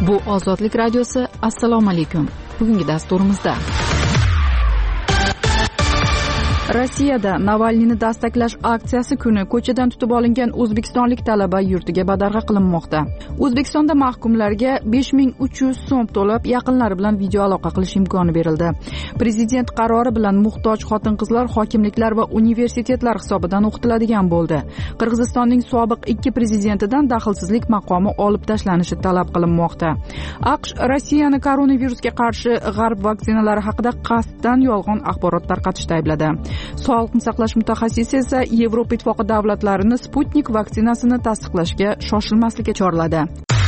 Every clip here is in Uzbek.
Bu Ozodlik radiosi. Assalomu alaykum. Bugungi dasturimizda Rossiyada Navalniyni dastaklash aksiyasi kuni ko'chadan tutib olingan o'zbekistonlik talaba yurtiga badarg'a qilinmoqda. O'zbekistonda mahkumlarga 5300 so'm to'lab yaqinlari bilan video aloqa qilish imkoni berildi. Prezident qarori bilan muhtoj xotin-qizlar hokimliklar va universitetlar hisobidan o'qitiladigan bo'ldi. Qirg'izistonning sobiq 2 prezidentidan daxlsizlik maqomi olib tashlanishi talab qilinmoqda. AQSh Rossiyani koronavirusga qarshi g'arb vaksinalari haqida qasddan yolg'on axborot tarqatishda aybladi. Sog'liqni saqlash mutaxassisi esa Yevropa ittifoqi davlatlarini Sputnik vaksinasini tasdiqlashga shoshilmaslikka chorladi.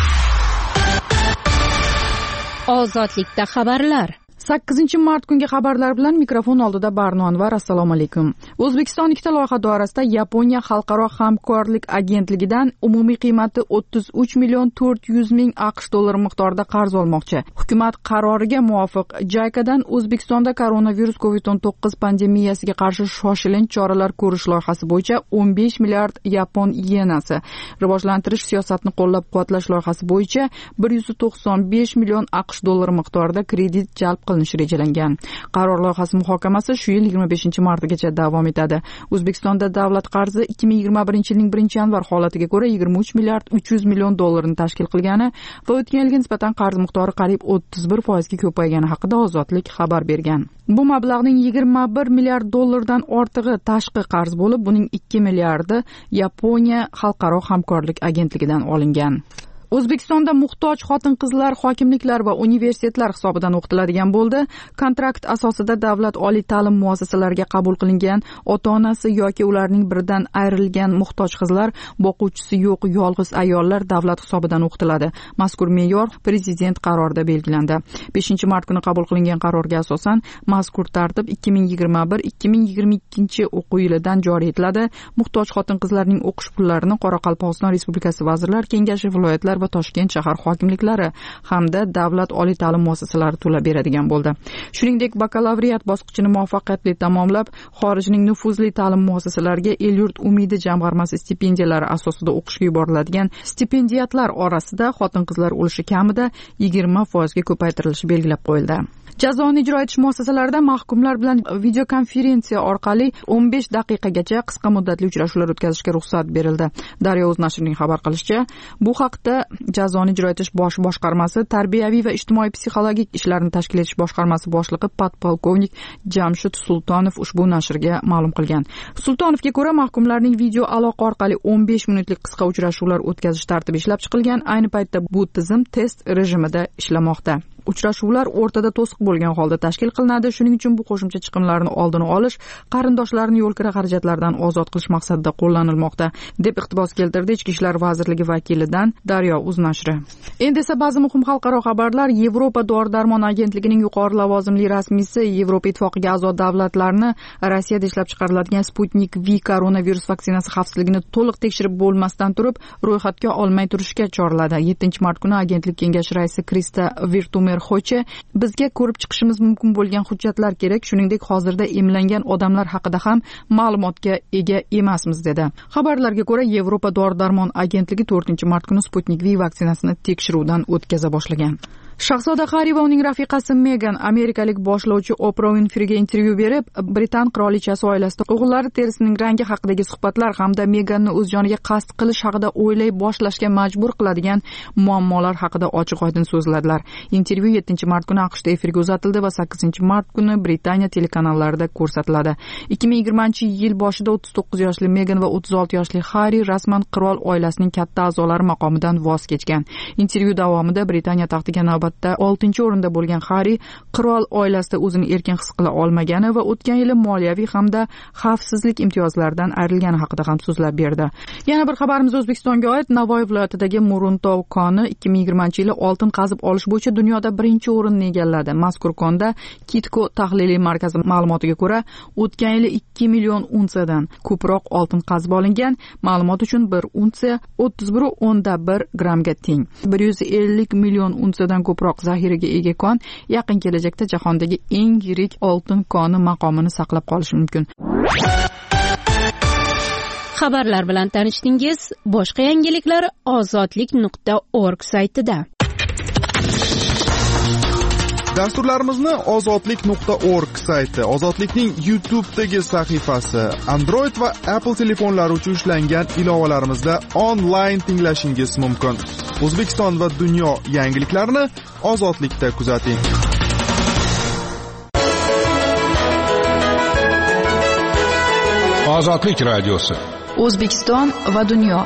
Ozodlikda xabarlar. 8-mart kungi xabarlar bilan mikrofon oldida Barno Anvar. Assalomu alaykum. O'zbekiston ikkita loyiha doirasida Yaponiya xalqaro hamkorlik agentligidan umumiy qiymati 33 million 400 ming AQSh dollari miqdorida qarz olmoqchi. Hukumat qaroriga muvofiq JICAdan O'zbekistonda koronavirus COVID-19 pandemiyasiga qarshi shoshilinch choralar ko'rish loyihasi bo'yicha 15 milliard yapon yenasi, rivojlantirish siyosatini qo'llab-quvvatlash loyihasi bo'yicha 195 million AQSh dollari miqdorida kredit jalb qilinishi rejalangan. Qaror loyihasi muhokamasi shu yil 25-martgacha davom etadi. O'zbekistonda davlat qarzi 2021-yilning 1-yanvar holatiga ko'ra 23 milliard 300 million dollarni tashkil qilgani va o'tgan yilga nisbatan qarz miqdori qariyb 31% ga ko'paygani haqida Ozodlik xabar bergan. Bu mablag'ning 21 milliard dollardan ortig'i tashqi qarz bo'lib, buning 2 milliardi Yaponiya xalqaro hamkorlik agentligidan olingan. O'zbekistonda muhtoj xotin-qizlar hokimliklar va universitetlar hisobidan o'qitiladigan bo'ldi. Kontrakt asosida davlat oliy ta'lim muassasalariga qabul qilingan ota-onasi yoki ularning biridan ayrilgan muhtoj qizlar, boquvchisi yo'q yolg'iz ayollar davlat hisobidan o'qitiladi. Mazkur me'yor prezident qarorida belgilandi. 5-mart kuni qabul qilingan qarorga asosan mazkur tartib 2021-2022 o'quv yilidan joriy etiladi. Muhtoj xotin-qizlarning o'qish pullarini Qoraqalpog'iston Respublikasi Vazirlar Kengashi, viloyatlar va Toshkent shahar hokimliklari hamda davlat oliy ta'lim muassasalari to'lab beradigan bo'ldi. Shuningdek, bakalavriat bosqichini muvaffaqiyatli tamomlab, xorijning nufuzli ta'lim muassasalariga El-yurt umidi jamg'armasi stipendiyalari asosida o'qishga yuboriladigan stipendiyatlar orasida xotin-qizlar ulushi kamida 20% ga ko'paytirilishi belgilab qo'yildi. Jazoni ijro etish muassasalarida mahkumlar bilan videokonferensiya orqali 15 daqiqagacha qisqa muddatli uchrashuvlar o'tkazishga ruxsat berildi. Daryo o'z nashrining xabar qilishicha, bu haqda Jazoni ijro etish bosh boshqarmasi tarbiyaviy va ijtimoiy psixologik ishlarni tashkil etish boshqarmasi boshlig'i podpolkovnik Jamshid Sultonov ushbu nashrga ma'lum qilgan. Sultonovga ko'ra, mahkumlarning video aloqa orqali 15 minutlik qisqa uchrashuvlar o'tkazish tartibi ishlab chiqilgan. Ayni paytda bu tizim test rejimida ishlamoqda. Uchrashuvlar o'rtada to'siq bo'lgan holda tashkil qilinadi. Shuning uchun bu qo'shimcha chiqimlarni oldini olish, qarindoshlarni yo'l kira xarajatlardan ozod qilish maqsadida qo'llanilmoqda, deb iqtibos keltirdi Ichki ishlar vazirligi vakilidan Daryo o'z nashri. Endi esa ba'zi muhim xalqaro xabarlar. Yevropa dori-darmon agentligining yuqori lavozimli rasmiysi Yevropa ittifoqiga a'zo davlatlarni Rossiyada ishlab chiqariladigan Sputnik V koronavirus vaksinasi xavfsizligini to'liq tekshirib bo'lmasdan turib, ro'yxatga olmay turishga chorladi. 7-mart kuni agentlik kengashi raisi Krista Virtumer Xoche, bizga ko'rib chiqishimiz mumkin bo'lgan hujjatlar kerak, shuningdek hozirda emlangan odamlar haqida ham ma'lumotga ega emasmiz dedi. Xabarlarga ko'ra, Yevropa dori-darmon agentligi 4-mart kuni Sputnik V vaksinasini tekshiruvdan o'tkaza boshlagan. Shahzoda Harri va uning rafiqasi Megan amerikalik boshlovchi Oprah Winfreyga intervyu berib, Britan qirolichasi oilasida o'g'illari terisining rangi haqidagi suhbatlar hamda Meganni o'z joniga qasd qilish haqida o'ylay boshlashga majbur qiladigan muammolar haqida ochiq-oydin so'zladilar. Intervyu 7-mart kuni AQShda efirga uzatildi va 8-mart kuni Britaniya telekanallarida ko'rsatiladi. 2020-yil boshida 39 yoshli Megan va 36 yoshli Harri rasman qirol oilasining katta a'zolari maqomidan voz kechgan. Intervyu davomida Britaniya taxtiga 6-o'rinda bo'lgan Harri qirol oilasida o'zini erkin his qila olmagani va o'tgan yili moliyaviy hamda xavfsizlik imtiyozlaridan ayrilgani haqida ham so'zlab berdi. Yana bir xabarimiz O'zbekistonga oid. Navoiy viloyatidagi Muruntov koni 2020-yili oltin qazib olish bo'yicha dunyoda 1-o'rinni egalladi. Mazkur konda Kitco tahliliy markazi ma'lumotiga ko'ra, o'tgan yili 2 million unsiyadan ko'proq oltin qazib olingan. Ma'lumot uchun 1 unsiya 31.1 grammga teng. 150 million unsiyadan ko'proq zaxiraga ega kon yaqin kelajakda jahondagi eng yirik oltin koni maqomini saqlab qolishi mumkin. Xabarlar bilan tanishdingiz. Boshqa yangiliklar ozodlik.org saytida. Dasturlarimizni ozodlik.org sayti, Ozodlikning YouTube'dagi sahifasi, Android va Apple telefonlari uchun ishlangan ilovalarimizda onlayn tinglashingiz mumkin. O'zbekiston va dunyo yangiliklarini Ozodlikda kuzating. Ozodlik radiosi. O'zbekiston va dunyo.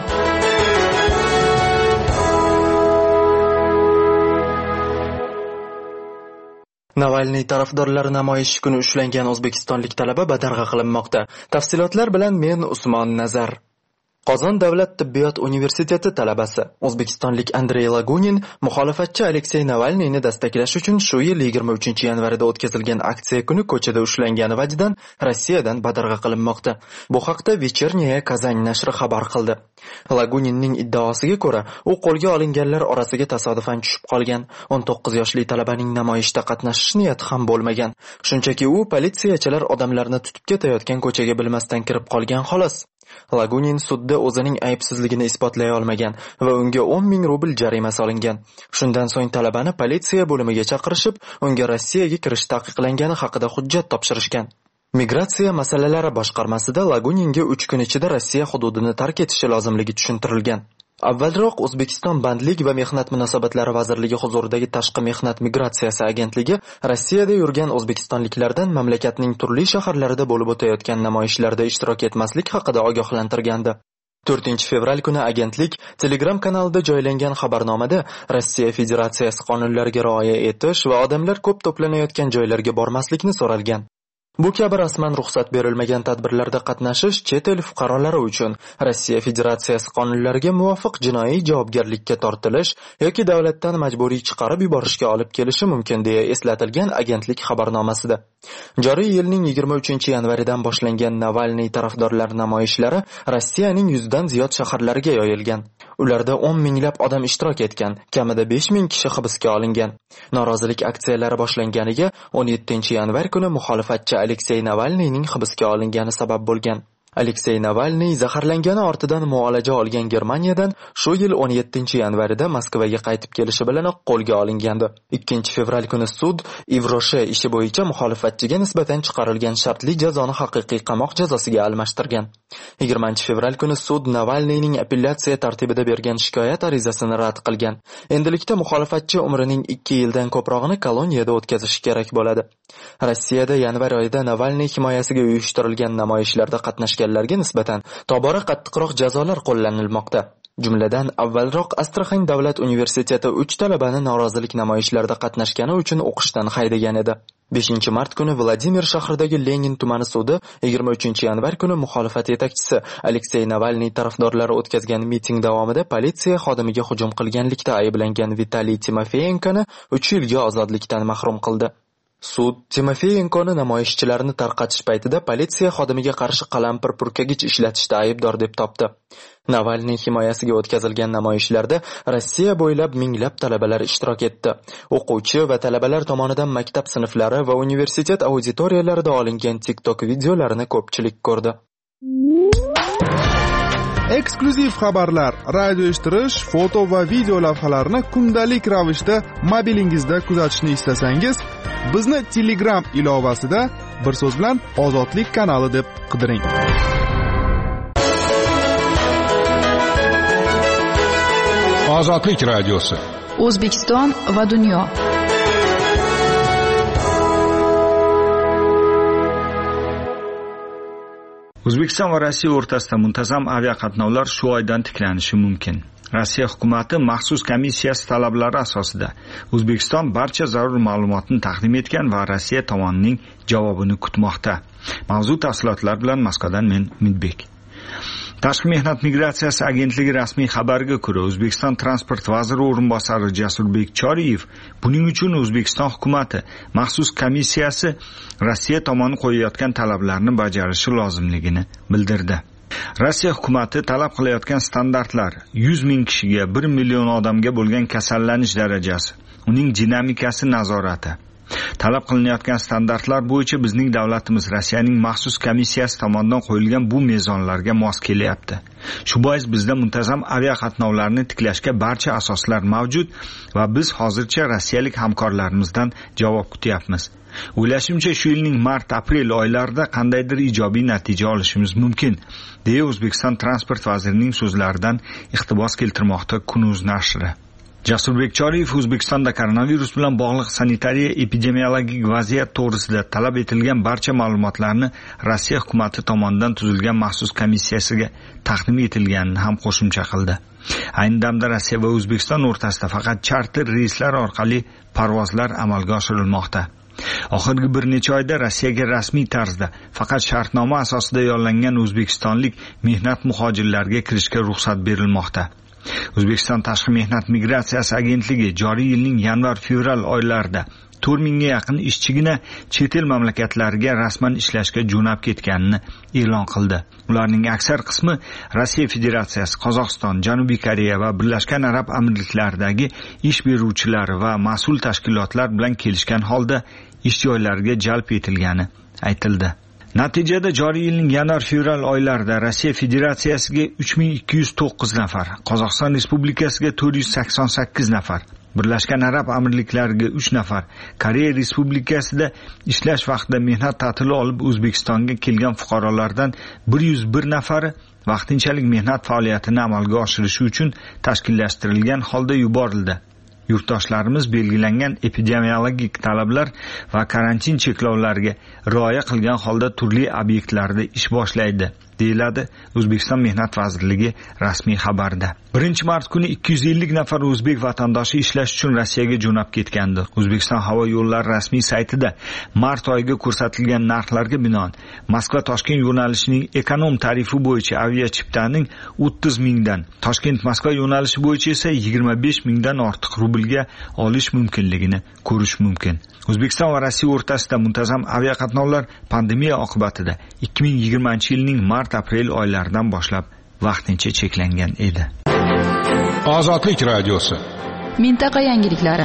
Navalniy tarafdorlari namoyish kuni ushlangan o'zbekistonlik talaba badarg'a qilinmoqda. Tafsilotlar bilan men Usmon Nazar. Qozon davlat tibbiyot universiteti talabasi o'zbekistonlik Andrey Lagunin muxolifatchi Aleksey Navalniyni dastaqlash uchun shu yil 23-yanvarida o'tkazilgan aksiya kuni ko'chada ushlangani vajidan Rossiyadan badarg'a qilinmoqda. Bu haqda Вечерняя Казань nashri xabar qildi. Laguninning iddaosiga ko'ra, u qo'lga olinganlar orasiga tasodifan tushib qolgan. 19 yoshli talabaning namoyishda qatnashish niyati ham bo'lmagan. Shunchaki u politsiyachilar odamlarni tutib ketayotgan ko'chaga bilmasdan kirib qolgan xolos. Lagunin sudda o'zining aybsizligini isbotlay olmagan va unga 10,000 rubl jarima solingan. Shundan so'ng talabani politsiya bo'limiga chaqirishib, unga Rossiyaga kirish taqiqlangani haqida hujjat topshirishgan. Migratsiya masalalari boshqarmasida Laguninga 3 kun ichida Rossiya hududini tark etishi lozimligi tushuntirilgan. Avvalroq O'zbekiston Bandlik va mehnat munosabatlari vazirligi huzuridagi Tashqi mehnat migratsiyasi agentligi Rossiyada yurgan o'zbekistonliklardan mamlakatning turli shaharlarida bo'lib o'tayotgan namoyishlarda ishtirok etmaslik haqida ogohlantirgandi. 4-fevral kuni agentlik Telegram kanalida joylangan xabarnomada Rossiya Federatsiyasi qonunlariga rioya etish va odamlar ko'p to'planayotgan joylarga bormaslikni so'ralgan. Bu kabi rasman ruxsat berilmagan tadbirlarda qatnashish chet el fuqarolari uchun Rossiya Federatsiyasi qonunlariga muvofiq jinoiy javobgarlikka tortilish yoki davlatdan majburiy chiqarib yuborishga olib kelishi mumkin deya eslatilgan agentlik xabarnomasida. Joriy yilning 23-yanvaridan boshlangan Navalniy tarafdorlar namoyishlari Rossiyaning 100 dan ziyod shaharlariga yoyilgan. Ularda 10 minglab odam ishtirok etgan, kamida 5,000 kishi hibsga olingan. Norozilik aksiyalari boshlanganiga 17-yanvar kuni muxolifatchi Aleksey Navalniyning hibsga olingani sabab bo'lgan. Aleksey Navalniy zaharlangani ortidan muolaja olgan Germaniyadan shu yil 17-yanvarida Moskvaga qaytib kelishi bilanoq qo'lga olingandi. 2-fevral kuni sud Ivroshe ishi bo'yicha muxolifatchiga nisbatan chiqarilgan shartli jazoni haqiqiy qamoq jazosiga almashtirgan. 20-fevral kuni sud Navalniyning apellyatsiya tartibida bergan shikoyat arizasini rad qilgan. Endilikda muxolifatchi umrining 2 yildan ko'prog'ini koloniyada o'tkazishi kerak bo'ladi. Rossiyada yanvar oyida Navalniy himoyasiga uyushtirilgan namoyishlarda qatnashganlarga nisbatan tobora qattiqroq jazolar qo'llanilmoqda. Jumladan, avvalroq Astraxan davlat universiteti 3 talabani norozilik namoyishlarida qatnashgani uchun o'qishdan haydagan edi. 5-mart kuni Vladimir shahridagi Lenin tumani sudi 23-yanvar kuni muxolifat yetakchisi Aleksey Navalniy tarafdorlari o'tkazgan miting davomida politsiya xodimiga hujum qilganlikda ayblangan Vitaliy Timofeyenkoni 3 yilga ozodlikdan mahrum qildi. Sud Timofeyenkoni namoyishchilarni tarqatish paytida politsiya xodimiga qarshi qalampir purkagich ishlatishda aybdor deb topdi. Navalniy himoyasiga o'tkazilgan namoyishlarda Rossiya bo'ylab minglab talabalar ishtirok etdi. O'quvchi va talabalar tomonidan maktab sinflari va universitet auditoriyalarida olingan TikTok videolarini ko'pchilik ko'rdi. Eksklyuziv xabarlar, radio eshittirish, foto va video lavhalarni kundalik ravishda mobilingizda kuzatishni istasangiz, bizni Telegram ilovasida bir so'z bilan Ozodlik kanali deb qidiring. Ozodlik radiosi. O'zbekiston va dunyo. O'zbekiston va Rossiya o'rtasida muntazam aviaqatnovlar shu oydan tiklanishi mumkin. Rossiya hukumati maxsus komissiyasi talablari asosida O'zbekiston barcha zarur ma'lumotni taqdim etgan va Rossiya tomonining javobini kutmoqda. Mavzu tafsilotlar bilan Moskvadan men Umidbek. Tashqi mehnat migratsiyasi agentligi rasmiy xabariga ko'ra, O'zbekiston transport vaziri o'rinbosari Jasurbek Choriyev buning uchun O'zbekiston hukumati maxsus komissiyasi Rossiya tomoni qo'yayotgan talablarni bajarishi lozimligini bildirdi. Rossiya hukumati talab qilayotgan standartlar 100 ming kishiga 1 million odamga bo'lgan kasallanish darajasi, uning dinamikasi nazorati, Talab qilinayotgan standartlar bo'yicha bizning davlatimiz Rossiyaning maxsus komissiyasi tomonidan qo'yilgan bu mezonlarga mos kelyapti. Shu bois bizda muntazam aviaqatnovlarni tiklashga barcha asoslar mavjud va biz hozircha rossiyalik hamkorlarimizdan javob kutyapmiz. O'ylashimcha shu yilning mart-aprel oylarida qandaydir ijobiy natija olishimiz mumkin, deya O'zbekiston transport vazirining so'zlaridan iqtibos keltirmoqda Kun.uz nashri. Jasurbek Choriyev O'zbekistonda koronavirus bilan bog'liq sanitariya epidemiologik vaziyat to'g'risida talab etilgan barcha ma'lumotlarni Rossiya hukumati tomonidan tuzilgan maxsus komissiyasiga taqdim etilganini ham qo'shimcha qildi. Ayni damda Rossiya va O'zbekiston o'rtasida faqat charter reyslar orqali parvozlar amalga oshirilmoqda. Oxirgi bir necha oyda Rossiyaga rasmiy tarzda faqat shartnoma asosida yollangan o'zbekistonlik mehnat muhojirlarga kirishga ruxsat berilmoqda. O'zbekiston Tashqi mehnat migratsiyasi agentligi joriy yilning yanvar-fevral oylarida 4000 ga yaqin ishchigina chet el mamlakatlariga rasman ishlashga jo'nab ketganini e'lon qildi. Ularning aksar qismi Rossiya Federatsiyasi, Qozog'iston, Janubiy Koreya va Birlashgan Arab Amirliklaridagi ish beruvchilar va mas'ul tashkilotlar bilan kelishgan holda ish joylariga jalb etilgani aytildi. Natijada joriy yilning yanvar-fevral oylarida Rossiya Federatsiyasiga 3209 nafar, Qozog'iston Respublikasiga 488 nafar, Birlashgan Arab Amirliklariga 3 nafar, Koreya Respublikasida ishlash vaqtida mehnat ta'tili olib O'zbekistonga kelgan fuqarolardan 101 nafari vaqtinchalik mehnat faoliyatini amalga oshirishi uchun tashkillashtirilgan holda yuborildi. Yurtdoshlarimiz belgilangan epidemiologik talablar va karantin cheklovlariga rioya qilgan holda turli obyektlarda ish boshlaydi, deyiladi O'zbekiston Mehnat vazirligi rasmiy xabarida. 1-mart kuni 250 nafar o'zbek vatandoshi ishlash uchun Rossiyaga jo'nab ketgandi. O'zbekiston havo yo'llari rasmiy saytida mart oyiga ko'rsatilgan narxlarga binoan Moskva-Toshkent yo'nalishining ekonom tarifi bo'yicha aviachiptaning 30 mingdan, Toshkent-Moskva yo'nalishi bo'yicha esa 25 mingdan ortiq rublga olish mumkinligini ko'rish mumkin. O'zbekiston va Rossiya o'rtasida muntazam aviaqatnovlar pandemiya oqibatida 2020-yilning mart-aprel oylaridan boshlab vaqtincha cheklangan edi. Ozodlik radiosi. Mintaqa yangiliklari.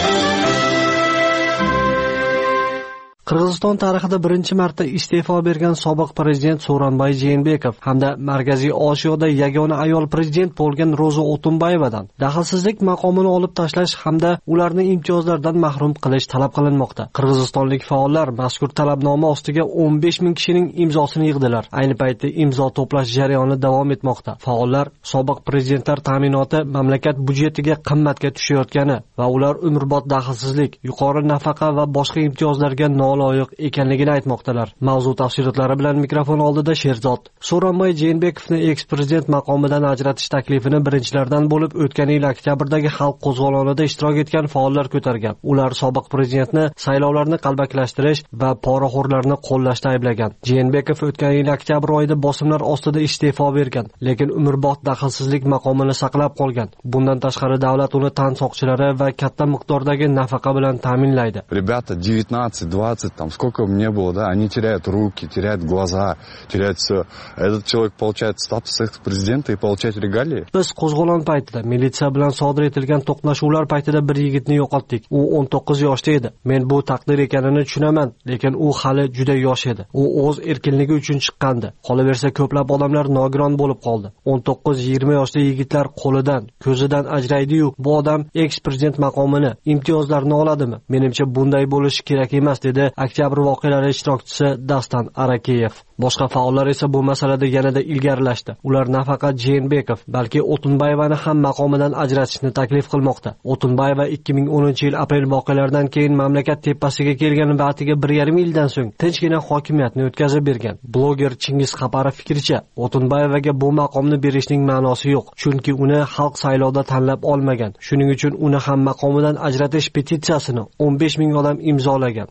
Qirg'iziston tarixida birinchi marta iste'fo bergan sobiq prezident Sooronbay Jeenbekov hamda Markaziy Osiyoda yagona ayol prezident bo'lgan Ro'za Otunbayevadan daxlsizlik maqomini olib tashlash hamda ularni imtiyozlardan mahrum qilish talab qilinmoqda. Qirg'izistonlik faollar mazkur talabnoma ostiga 15 ming kishining imzosini yig'dilar. Ayni paytda imzo to'plash jarayoni davom etmoqda. Faollar sobiq prezidentlar ta'minoti mamlakat byudjetiga qimmatga tushayotgani va ular umrbod daxlsizlik, yuqori nafaqa va boshqa imtiyozlarga loyiq ekanligini aytmoqdalar. Mavzu tafsilotlari bilan mikrofon oldida Sherzod. Sooronbay Jeenbekovni eks-prezident maqomidan ajratish taklifini birinchilardan bo'lib o'tgan yil oktyabrdagi xalq qo'zg'olonida ishtirok etgan faollar ko'targan. Ular sobiq prezidentni saylovlarni qalbakilashtirish va poraxo'rlarni qo'llashda ayblagan. Jeenbekov o'tgan yil oktyabr oyida bosimlar ostida iste'fo bergan, lekin umrbod daxlsizlik maqomini saqlab qolgan. Bundan tashqari davlat uni tan soqchilari va katta miqdordagi nafaqa bilan ta'minlaydi. Ребята 19-20 там сколько мне было, да, они теряют руки, теряют глаза, теряют все. Этот человек получает статус экс-президента и получает регалии. Biz qo'zg'olon paytida militsiya bilan sodir etilgan to'qnashuvlar paytida bir yigitni yo'qotdik. U 19 yoshda edi. Men bu taqdir ekanini tushunaman, lekin u hali juda yosh edi. U o'z erkinligi uchun chiqqandi. Qolaversa ko'plab odamlar nogiron bo'lib qoldi. 19-20 yoshli yigitlar qo'lidan, ko'zidan ajraydi-yu, bu odam eks-prezident maqomini, imtiyozlarini oladimi? Menimcha bunday bo'lishi kerak emas, dedi oktyabr voqealari ishtirokchisi Dastan Arakeyev. Boshqa faollar esa bu masalada yanada ilgarilashdi. Ular nafaqat Jeenbekov, balki Otunbayevani ham maqomidan ajratishni taklif qilmoqda. Otunbayeva 2010-yil aprel voqealaridan keyin mamlakat tepasiga kelgan va atiga 1,5 yildan so'ng tinchgina hokimiyatni o'tkazib bergan. Bloger Chingiz Qaparov fikricha, Otunbayevaga bu maqomni berishning ma'nosi yo'q, chunki uni xalq saylovda tanlab olmagan. Shuning uchun uni ham maqomidan ajratish petitsiyasini 15 ming odam imzolagan.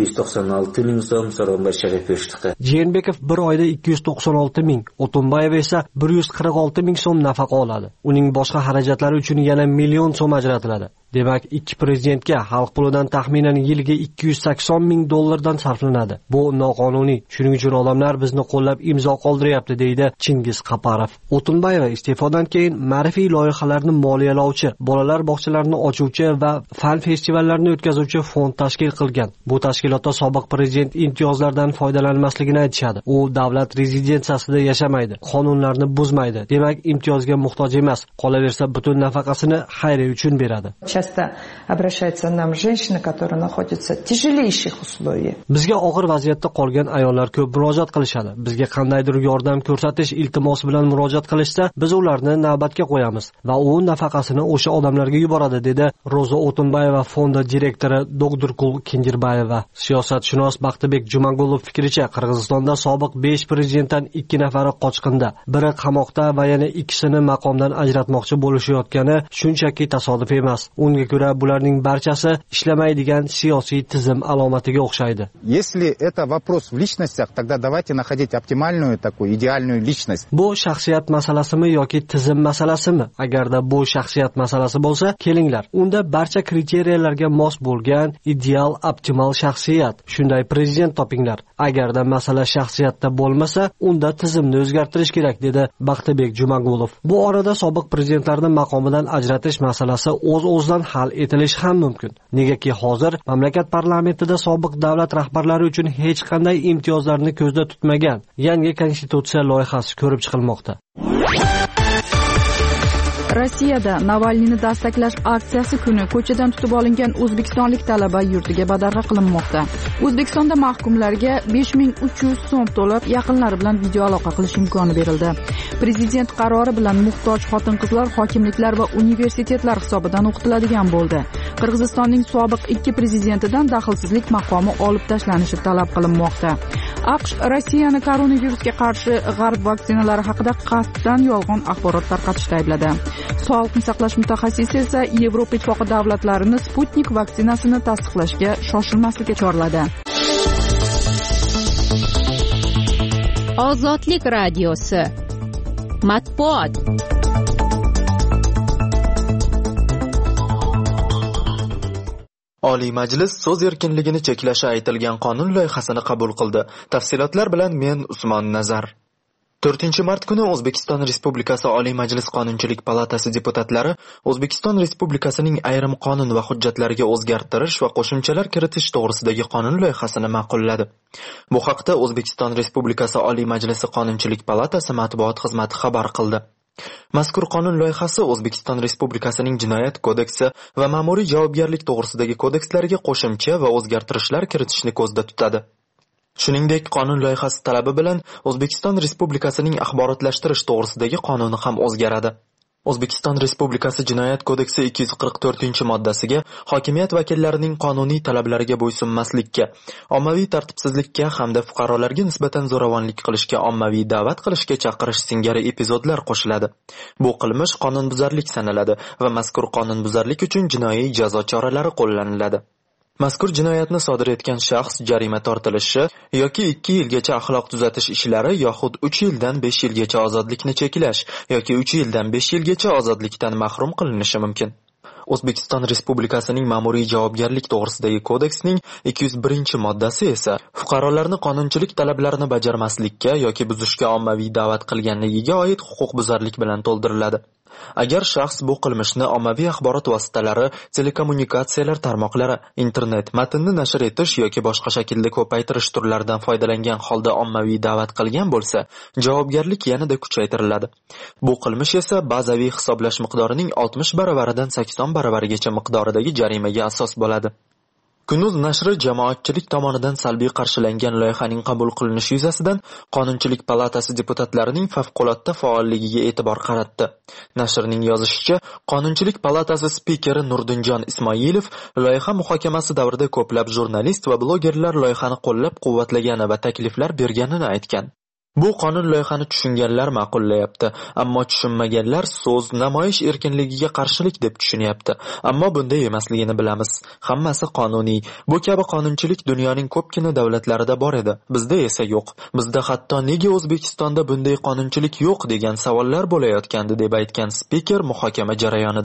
296 ming so'm Sooronbay Sharipov. Jeenbekov bir oyda 296 ming, Otunbayev esa 146 ming so'm nafaqa oladi. Uning boshqa xarajatlari uchun yana million so'm ajratiladi. Demak, ikki prezidentga xalq pulidan taxminan yiliga $280,000 sarflanadi. Bu noqonuniy. Shuning uchun odamlar bizni qo'llab imzo qoldiryapti, deydi Chingiz Qaparov. O'tunbayeva iste'fodan keyin ma'rifiy loyihalarni moliyalovchi, bolalar bog'chalarini ochuvchi va fan festivallarini o'tkazuvchi fond tashkil qilgan. Bu tashkilotda sobiq prezident imtiyozlardan foydalanmasligini aytishadi. U davlat rezidensiyasida yashamaydi, qonunlarni buzmaydi. Demak, imtiyozga muhtoj emas. Qolaversa, butun nafaqasini xayriya uchun beradi. Часто обращаются нам женщины, которые находятся в тяжелейших условиях. Bizga og'ir vaziyatda qolgan ayollar ko'p murojaat qilishadi. Bizga qandaydir yordam ko'rsatish iltimosi bilan murojaat qilishsa, biz ularni navbatga qo'yamiz va u nafaqasini o'sha odamlarga yuboradi, dedi Ro'za O'tunbayeva fondi direktori Dogdirkul Kenjirbayeva. Siyosatshunos Baxtibek Jumagulov fikricha, Qirg'izistonda sobiq 5 prezidentdan 2 nafari qochqinda, biri qamoqda va yana ikkisini maqomdan ajratmoqchi bo'lishayotgani shunchaki tasodif emas. Unga ko'ra, bularning barchasi ishlamaydigan siyosiy tizim alomatiga o'xshaydi. Если это вопрос в личностях, тогда давайте находить оптимальную такую идеальную личность. Bu shaxsiyat masalasimi yoki tizim masalasimi? Agarda bu shaxsiyat masalasi bo'lsa, kelinglar. Unda barcha kriteriyalarga mos bo'lgan ideal optimal shaxsiyat, shunday prezident topinglar. Agarda masala shaxsiyatda bo'lmasa, unda tizimni o'zgartirish kerak, dedi Baxtibek Jumagulov. Bu orada sobiq prezidentlarni maqomidan ajratish masalasi o'z-o'zidan hal etilishi ham mumkin. Negaki hozir mamlakat parlamentida sobiq davlat rahbarlari uchun hech qanday imtiyozlarni ko'zda tutmagan yangi konstitutsiya loyihasi ko'rib chiqilmoqda. Rossiyada Navalniyni dastaklash aksiyasi kuni ko'chadan tutib olingan o'zbekistonlik talaba yurtiga badarg'a qilinmoqda. O'zbekistonda mahkumlarga 5,300 so'm to'lab yaqinlari bilan video aloqa qilish imkoni berildi. Prezident qarori bilan muhtoj xotin-qizlar hokimliklar va universitetlar hisobidan o'qitiladigan bo'ldi. Qirg'izistonning sobiq 2 prezidentidan daxlsizlik maqomi olib tashlanishi talab qilinmoqda. AQSh Rossiyani koronavirusga qarshi g'arb vaksinalari haqida qasddan yolg'on axborot tarqatishda aybladi. Sog'liqni saqlash mutaxassisi esa Yevropa Ittifoqi davlatlarini Sputnik vaksinasini tasdiqlashga shoshilmaslikka chorladi. Ozodlik radiosi. Matbuot. Oliy Majlis so'z erkinligini cheklashi aytilgan qonun loyihasini qabul qildi. Tafsilotlar bilan men Usmon Nazar. 4-mart kuni O'zbekiston Respublikasi Oliy Majlis Qonunchilik palatasi deputatlari O'zbekiston Respublikasining ayrim qonun va hujjatlariga o'zgartirish va qo'shimchalar kiritish to'g'risidagi qonun loyihasini ma'qulladi. Bu haqda O'zbekiston Respublikasi Oliy Majlisi Qonunchilik palatasi matbuot xizmati xabar qildi. Mazkur qonun loyihasi O'zbekiston Respublikasining Jinoyat kodeksi va ma'muriy javobgarlik to'g'risidagi kodekslariga qo'shimcha va o'zgartirishlar kiritishni ko'zda tutadi. Shuningdek, qonun loyihasi talabi bilan O'zbekiston Respublikasining axborotlashtirish to'g'risidagi qonuni ham o'zgaradi. O'zbekiston Respublikasi Jinoyat kodeksi 244-moddasiga hokimiyat vakillarining qonuniy talablariga bo'ysunmaslikka, ommaviy tartibsizlikka hamda fuqarolarga nisbatan zo'ravonlik qilishga, ommaviy da'vat qilishga chaqirish singari epizodlar qo'shiladi. Bu qilmish qonunbuzarlik sanaladi va mazkur qonunbuzarlik uchun jinoiy jazo choralari qo'llaniladi. Mazkur jinoyatni sodir etgan shaxs jarima tortilishi yoki 2 yilgacha axloq tuzatish ishlari yoxud 3 yildan 5 yilgacha ozodlikni cheklash yoki 3 yildan 5 yilgacha ozodlikdan mahrum qilinishi mumkin. O'zbekiston Respublikasining ma'muriy javobgarlik to'g'risidagi kodeksning 201-moddasi esa fuqarolarni qonunchilik talablarini bajarmaslikka yoki buzishga ommaviy da'vat qilganligiga oid huquqbuzarlik bilan to'ldiriladi. Agar shaxs bu qilmishni ommaviy axborot vositalari, telekommunikatsiyalar tarmoqlari, internet, matnni nashr etish yoki boshqa shaklda ko'paytirish turlaridan foydalangan holda ommaviy da'vat qilgan bo'lsa, javobgarlik yanada kuchaytiriladi. Bu qilmish esa bazaviy hisoblash miqdorining 60 baravaridan 80 baravarigacha miqdoridagi jarimaga asos bo'ladi. Kunuz nashri jamoatchilik tomonidan salbiy qarshilangan loyihaning qabul qilinishi yuzasidan Qonunchilik palatasi deputatlarining favqulodda faolligiga e'tibor qaratdi. Nashrning yozishicha, Qonunchilik palatasi spikeri Nurdinjon Ismoilov loyiha muhokamasi davrida ko'plab jurnalist va blogerlar loyihani qo'llab-quvvatlagani va takliflar berganini aytgan. Bu qonun loyihani tushunganlar ma'qullayapti, ammo tushunmaganlar so'z, namoyish erkinligiga qarshilik deb tushunyapti. Ammo bunday emasligini bilamiz. Hammasi qonuniy. Bu kabi qonunchilik dunyoning ko'pgina davlatlarida bor edi. Bizda esa yo'q. Bizda hatto nega O'zbekistonda bunday qonunchilik yo'q degan savollar bo'layotgandi, deb aytgan spiker muhokama jarayonida.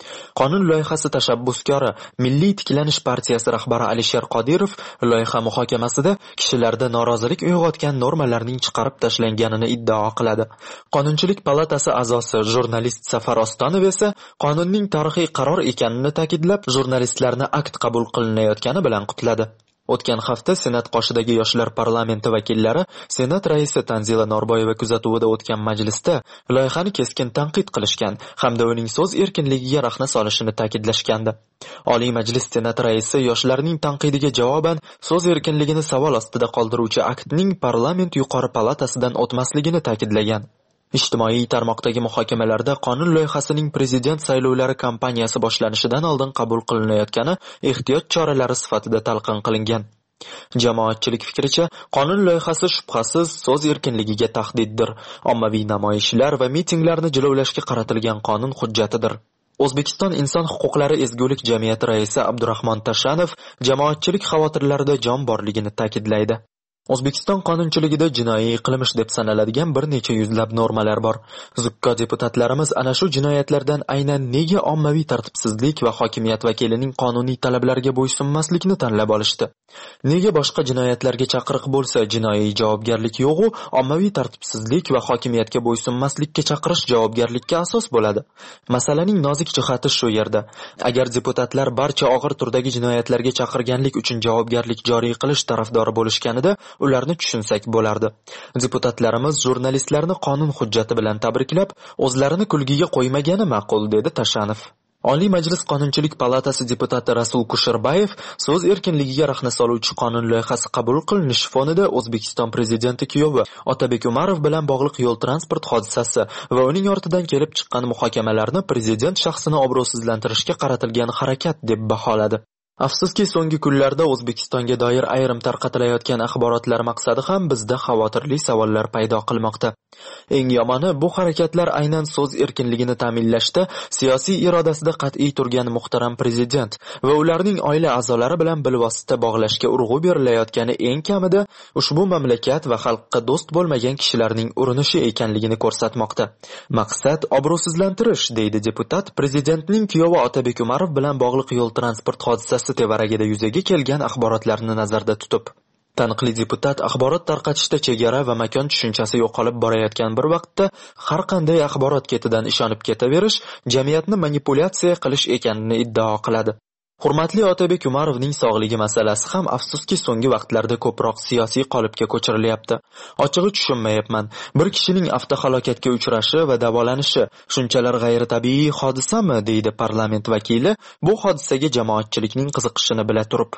Qonun loyihasi tashabbuskori Milliy tiklanish partiyasi rahbari Alisher Qodirov loyiha muhokamasida kishilarda norozilik uyg'otgan normalarning chiqarib tashlanganini iddao qiladi. Qonunchilik palatasi a'zosi jurnalist Safar Ostonov esa qonunning tarixiy qaror ekanini ta'kidlab, jurnalistlarni akt qabul qilinayotgani bilan qutladi. O'tgan hafta Senat qoshidagi yoshlar parlamenti vakillari Senat raisi Tanzila Norboyeva kuzatuvida o'tgan majlisda loyihani keskin tanqid qilishgan hamda uning so'z erkinligiga rahna solishini ta'kidlashgandi. Oliy Majlis Senat raisi yoshlarning tanqidiga javoban so'z erkinligini savol ostida qoldiruvchi aktning parlament yuqori palatasidan o'tmasligini ta'kidlagan. Ijtimoiy tarmoqdagi muhokamalarda qonun loyihasining prezident saylovlari kampaniyasi boshlanishidan oldin qabul qilinayotgani ehtiyot choralari sifatida talqin qilingan. Jamoatchilik fikricha, qonun loyihasi shubhasiz so'z erkinligiga tahdiddir. Ommaviy namoyishlar va mitinglarni jilovlashga qaratilgan qonun hujjatidir. O'zbekiston inson huquqlari ezgulik jamiyati raisi Abdurahmon Tashanov jamoatchilik xavotirlarida jon borligini ta'kidlaydi. O'zbekiston qonunchiligida jinoiy qilmish deb sanaladigan bir necha yuzlab normalar bor. Zukko deputatlarimiz ana shu jinoyatlardan aynan nega ommaviy tartibsizlik va hokimiyat vakilining qonuniy talablariga bo'ysunmaslikni tanlab olishdi? Nega boshqa jinoyatlarga chaqiriq bo'lsa, jinoiy javobgarlik yo'q-u, ommaviy tartibsizlik va hokimiyatga bo'ysunmaslikka chaqirish javobgarlikka asos bo'ladi? Masalaning nozik jihati shu yerda. Agar deputatlar barcha og'ir turdagi jinoyatlarga chaqirganlik uchun javobgarlik joriy qilish tarafdori bo'lishganida ularni tushunsak bo'lardi. Deputatlarimiz jurnalistlarni qonun hujjati bilan tabriklab, o'zlarini kulgiga qo'ymagani ma'qul, dedi Tashanov. Oliy Majlis Qonunchilik palatasi deputati Rasul Kusherbayev so'z erkinligiga rahna soluvchi qonun loyihasi qabul qilinishi fonida O'zbekiston prezidenti kuyovi Otabek Umarov bilan bog'liq yo'l transport hodisasi va uning ortidan kelib chiqqan muhokamalarni prezident shaxsini obro'sizlantirishga qaratilgan harakat deb baholadi. Afsuski, so'nggi kunlarda O'zbekistonga doir ayrim tarqatilayotgan axborotlar maqsadi ham bizda xavotirli savollar paydo qilmoqda. Eng yomoni, bu harakatlar aynan so'z erkinligini ta'minlashda siyosiy irodasida qat'iy turgan muhtaram prezident va ularning oila a'zolari bilan bilvosita bog'lashga urg'u berilayotgani eng kamida ushbu mamlakat va xalqqa do'st bo'lmagan kishilarning urinishi ekanligini ko'rsatmoqda. Maqsad obro'sizlantirish, deydi deputat prezidentning kuyovi Otabek Umarov bilan bog'liq yo'l transport hodisasi tevaragida yuzaga kelgan axborotlarni nazarda tutib. Taniqli deputat axborot tarqatishda chegara va makon tushunchasi yo'qolib borayotgan bir vaqtda har qanday axborot ketidan ishonib ketaverish jamiyatni manipulyatsiya qilish ekanini iddao qiladi. Hurmatli Otabek Umarovning sog'ligi masalasi ham afsuski so'nggi vaqtlarda ko'proq siyosiy qolipga ko'chirilyapti. Ochig'i tushunmayapman. Bir kishining avtohalokatga uchrashi va davolanishi shunchalar g'ayritabiiy hodisami, deydi parlament vakili, bu hodisaga jamoatchilikning qiziqishini bila turib.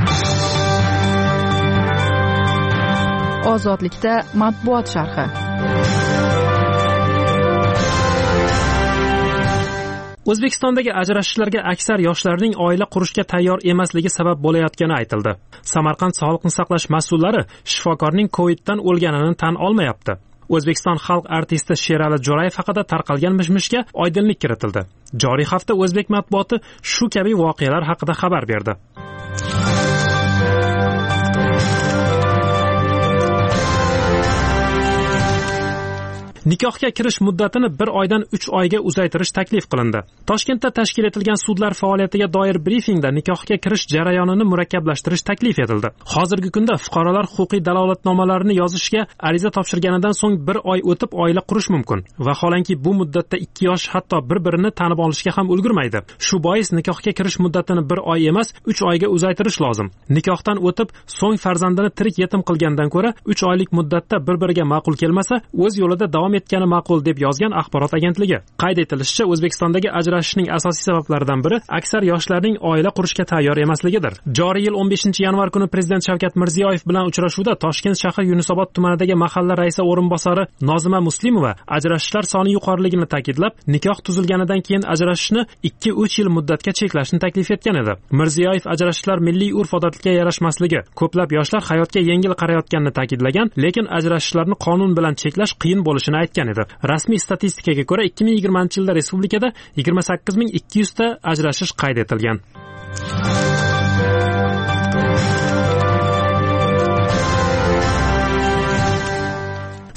Ozodlikda matbuot sharhi. O'zbekistondagi ajrashishlarga aksar yoshlarning oila qurishga tayyor emasligi sabab bo'layotgani aytildi. Samarqand sog'liqni saqlash mas'ullari shifokorning Coviddan o'lganini tan olmayapti. O'zbekiston xalq artisti Sherali Jo'rayev haqida tarqalgan mishmishga oydinlik kiritildi. Joriy hafta o'zbek matbuoti shu kabi voqealar haqida xabar berdi. Nikohga kirish muddatini 1 oydan 3 oyga uzaytirish taklif qilindi. Toshkentda tashkil etilgan sudlar faoliyatiga doir brifingda nikohga kirish jarayonini murakkablashtirish taklif etildi. Hozirgi kunda fuqarolar huquqiy dalolatnomalarini yozishga ariza topshirganidan so'ng 1 oy o'tib oila qurish mumkin. Vaholanki bu muddatda 2 yosh hatto bir-birini tanib olishga ham ulgurmaydi. Shu bois nikohga kirish muddatini 1 oy emas, 3 oyga uzaytirish lozim. Nikohdan o'tib, so'ng farzandini tirik yetim qilgandan ko'ra 3 oylik muddatda bir-biriga ma'qul kelmasa, o'z yo'lida davom etgani ma'qul, deb yozgan axborot agentligi. Qayd etilishicha, O'zbekistondagi ajrashishning asosiy sabablaridan biri aksar yoshlarning oila qurishga tayyor emasligidir. Joriy yil 15-yanvar kuni Prezident Shavkat Mirziyoyev bilan uchrashuvda Toshkent shahar Yunusobod tumanidagi mahalla raisi o'rinbosari Nozima Muslimova ajrashishlar soni yuqoriligini ta'kidlab, nikoh tuzilganidan keyin ajrashishni 2-3 yil muddatga cheklashni taklif etgan edi. Mirziyoyev ajrashishlar milliy urf-odatga yarashmasligi, ko'plab yoshlar hayotga yengil qarayotganini ta'kidlagan, lekin ajrashishlarni qonun bilan cheklash qiyin bo'lishini aytgan edi. Rasmiy statistikaga ko'ra 2020-yilda respublikada 28200 ta ajrashish qayd etilgan.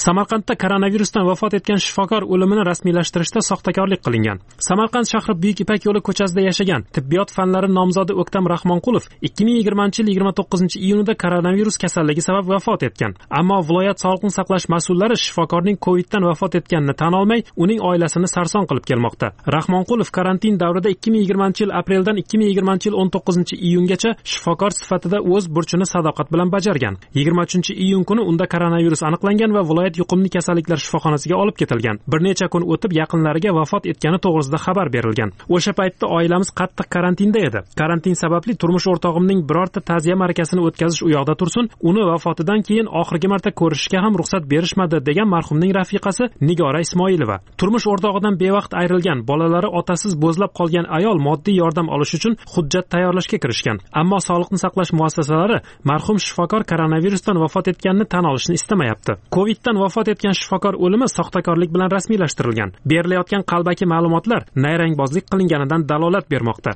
Samarqandda koronavirusdan vafot etgan shifokor o'limini rasmiylashtirishda soxtakorlik qilingan. Samarqand shahri Buyuk Ipak yo'li ko'chasida yashagan tibbiyot fanlari nomzodi O'ktam Rahmonqulov 2020-yil 29-iyunida koronavirus kasalligi sabab vafot etgan. Ammo viloyat sog'liqni saqlash mas'ullari shifokorning Coviddan vafot etganini tan olmay, uning oilasini sarson qilib kelmoqda. Rahmonqulov karantin davrida 2020-yil apreldan 2020-yil 19-iyungacha shifokor sifatida o'z burchini sadoqat bilan bajargan. 23-iyun kuni unda koronavirus aniqlangan va viloyat yuqumli kasalliklar shifoxonasiga olib ketilgan. Bir necha kun o'tib yaqinlariga vafot etgani to'g'risida xabar berilgan. O'sha paytda oilamiz qattiq karantinda edi. Karantin sababli turmush o'rtog'imning birorta ta'ziya markasini o'tkazish u yoqda tursin, uni vafotidan keyin oxirgi marta ko'rishishga ham ruxsat berishmadi degan marhumning rafiqasi Nigora Ismoilova. Turmush o'rtog'idan bevaqt ayrilgan, bolalari otasiz bo'zlab qolgan ayol moddiy yordam olish uchun hujjat tayyorlashga kirishgan. Ammo sog'liqni saqlash muassasalari marhum shifokor koronavirusdan vafot etganini tan olishni istamayapti. Coviddan vafot etgan shifokor o'limi soxtakorlik bilan rasmiylashtirilgan. Berilayotgan qalbaki ma'lumotlar nayrangbozlik qilinganidan dalolat bermoqda.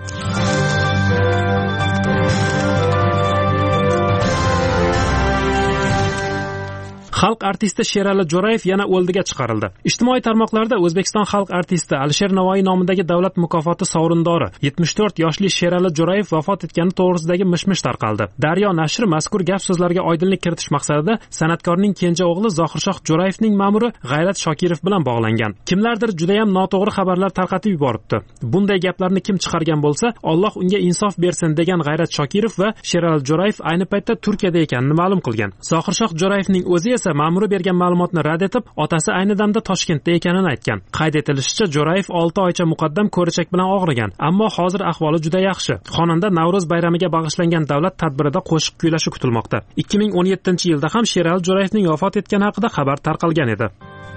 Xalq artisti Sherali Jo'rayev yana o'ldiga chiqarildi. Ijtimoiy tarmoqlarda O'zbekiston xalq artisti Alisher Navoiy nomidagi davlat mukofoti sovrindori 74 yoshli Sherali Jo'rayev vafot etgani to'g'risidagi mish-mish tarqaldi. Daryo nashri mazkur gap so'zlarga oydinlik kiritish maqsadida san'atkorning kenja o'g'li Zohirshoh Jo'rayevning ma'muri G'ayrat Shokirov bilan bog'langan. Kimlardir juda ham noto'g'ri xabarlar tarqatib yuboribdi. Bunday gaplarni kim chiqargan bo'lsa, Alloh unga insof bersin degan G'ayrat Shokirov va Sherali Jo'rayev ayni paytda Turkiyada ekanini ma'lum qilgan. Zohirshoh Jo'rayevning o'zi esa ma'muri bergan ma'lumotni rad etib, otasi ayni damda Toshkentda ekanini aytgan. Qayd etilishicha, Jo'rayev 6 oycha muqaddam ko'richak bilan og'rigan, ammo hozir ahvoli juda yaxshi. Xonanda Navro'z bayramiga bag'ishlangan davlat tadbirida qo'shiq kuylashi kutilmoqda. 2017-yilda ham Sherali Jo'rayevning vafot etgani haqida xabar tarqalgan edi.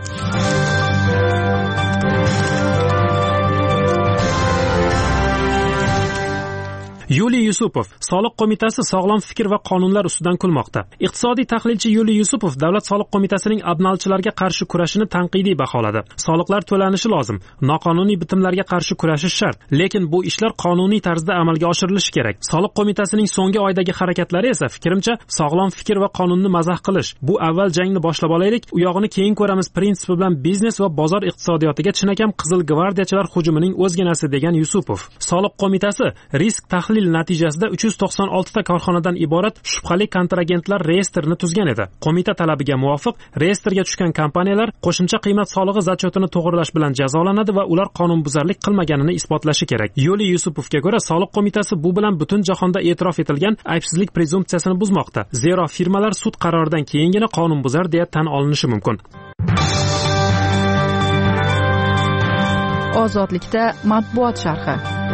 Yuliy Yusupov Soliq qo'mitasi sog'lom fikr va qonunlar ustidan kulmoqda. Iqtisodiy tahlilchi Yuliy Yusupov Davlat soliq qo'mitasining abnalchilarga qarshi kurashini tanqidiy baholadi. Soliqlar to'lanishi lozim, noqonuniy bitimlarga qarshi kurashish shart, lekin bu ishlar qonuniy tarzda amalga oshirilishi kerak. Soliq qo'mitasining so'nggi oydagi harakatlari esa fikrimcha sog'lom fikr va qonunni mazax qilish. Bu avval jangni boshlab olaylik, u yog'ini keyin ko'ramiz prinsipi bilan biznes va bozor iqtisodiyotiga chinakam qizil gvardiyachilar hujumining o'zginasi degan Yusupov. Soliq qo'mitasi risk tahlil natijasida 396 ta korxonadan iborat shubhali kontragentlar reyestrini tuzgan edi. Qo'mita talabiga muvofiq reyestrga tushgan kompaniyalar qo'shimcha qiymat solig'i zachotini to'g'irlash bilan jazolanadi va ular qonunbuzarlik qilmaganini isbotlashi kerak. Yuliy Yusupovga ko'ra, soliq qo'mitasi bu bilan butun jahonda e'tirof etilgan aybsizlik prezumpsiyasini buzmoqda. Zero firmalar sud qaroridan keyingina qonunbuzar deya tan olinishi mumkin. Ozodlikda matbuot sharhi.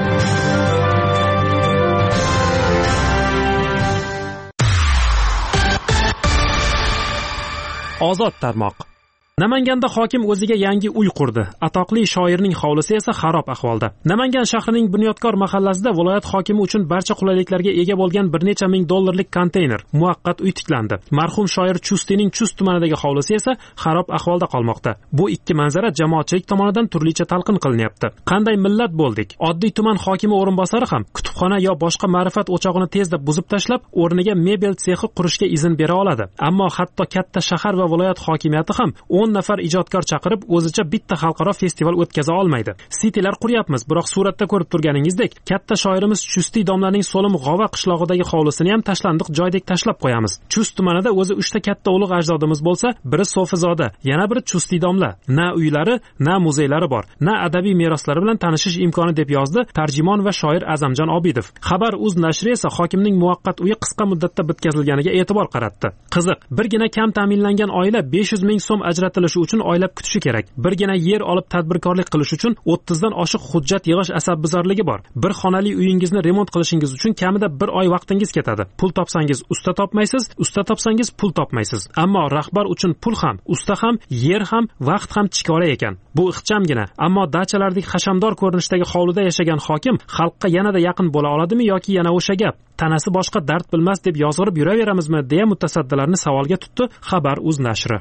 Ozod tarmoq. Namanganda hokim o'ziga yangi uy qurdi. Atoqli shoirning hovlisi esa xarob ahvolda. Namangan shahrining Bunyodkor mahallasida viloyat hokimi uchun barcha qulayliklarga ega bo'lgan bir necha ming dollarlik konteyner, muvaqqat uy tiklandi. Marhum shoir Chustining Chust tumanidagi hovlisi esa xarob ahvolda qolmoqda. Bu ikki manzara jamoatchilik tomonidan turlicha talqin qilinyapti. Qanday millat bo'ldik? Oddiy tuman hokimi o'rinbosari ham kutubxona yo boshqa ma'rifat o'chog'ini tezda buzib tashlab, o'rniga mebel sexi qurishga izn bera oladi. Ammo hatto katta shahar va viloyat hokimiyati ham 10 nafar ijodkor chaqirib o'zicha bitta xalqaro festival o'tkaza olmaydi. Sitilar quryapmiz, biroq suratda ko'rib turganingizdek, katta shoirimiz Chusti domlaning So'lim G'ova qishlog'idagi hovlisini ham tashlandiq joydek tashlab qo'yamiz. Chust tumanida o'zi 3 ta katta ulug' ajdodimiz bo'lsa, biri Sofizoda, yana biri Chusti domla. Na uylari, na muzeylari bor, na adabiy meroslari bilan tanishish imkoni deb yozdi tarjimon va shoir Azamjon Obidov. Xabar.uz nashri esa hokimning muvaqqat uyi qisqa muddatda bitkazilganiga e'tibor qaratdi. Qiziq, birgina kam ta'minlangan oila 500 ming so'm ajratilishi uchun oylab kutishi kerak. Birgina yer olib tadbirkorlik qilish uchun 30 dan oshiq hujjat yig'ish asabbuzarligi bor. Bir xonali uyingizni remont qilishingiz uchun kamida 1 oy vaqtingiz ketadi. Pul topsangiz usta topmaysiz, usta topsangiz pul topmaysiz. Ammo rahbar uchun pul ham, usta ham, yer ham, vaqt ham chikora ekan. Bu ixchamgina, ammo dachalardek hashamdor ko'rinishdagi hovlida yashagan hokim xalqqa yanada yaqin bo'la oladimi yoki yana o'sha gap? Tanasi boshqa dard bilmas deb yozg'irib yuraveramizmi deya mutasaddilarni savolga tutdi Xabar.uz nashri.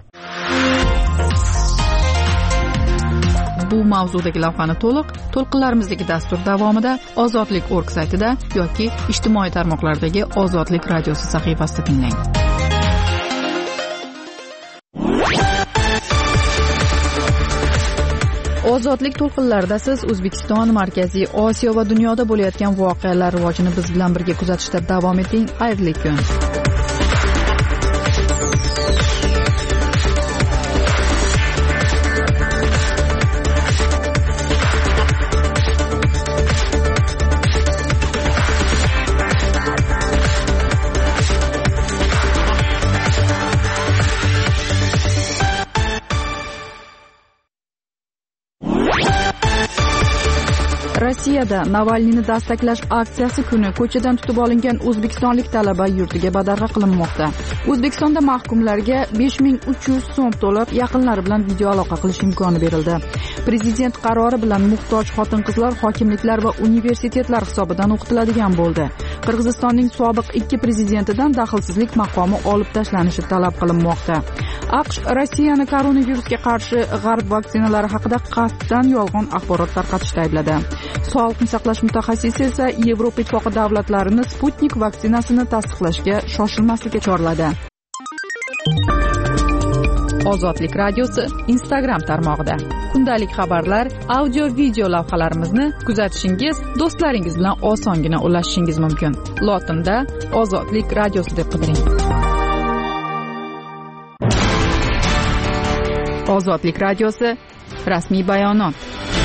Bu mavzudagi lavhani to'lqinlarimizdagi dastur davomida Ozodlik.org saytida yoki ijtimoiy tarmoqlardagi Ozodlik radiosi sahifasida tinglang. Ozodlik to'lqinlarida siz O'zbekiston, Markaziy Osiyo va dunyoda bo'layotgan voqealar rivojini biz bilan birga kuzatishda davom eting. Xayrli kun. Rossiyada Navalniyni dastaklash aksiyasi kuni ko'chadan tutib olingan o'zbekistonlik talaba yurtiga badarg'a qilinmoqda. O'zbekistonda mahkumlarga 5300 so'm to'lab yaqinlari bilan video aloqa qilish imkoni berildi. Prezident qarori bilan muhtoj xotin-qizlar hokimliklar va universitetlar hisobidan o'qitiladigan bo'ldi. Qirg'izistonning sobiq 2 prezidentidan daxlsizlik maqomi olib tashlanishi talab qilinmoqda. AQSh Rossiyani koronavirusga qarshi g'arb vaksinalari haqida qasddan yolg'on axborot tarqatishda aybladi. Sog'liqni saqlash mutaxassisi esa Yevropa Ittifoqi davlatlarini Sputnik vaksinasini tasdiqlashga shoshilmaslikka chorladi. Ozodlik radiosi Instagram tarmog'ida kundalik xabarlar, audio video lavhalarimizni kuzatishingiz, do'stlaringiz bilan osongina ulashishingiz mumkin. Lotinda Ozodlik radiosi deb qidiring. Ozodlik radiosi rasmiy bayonot.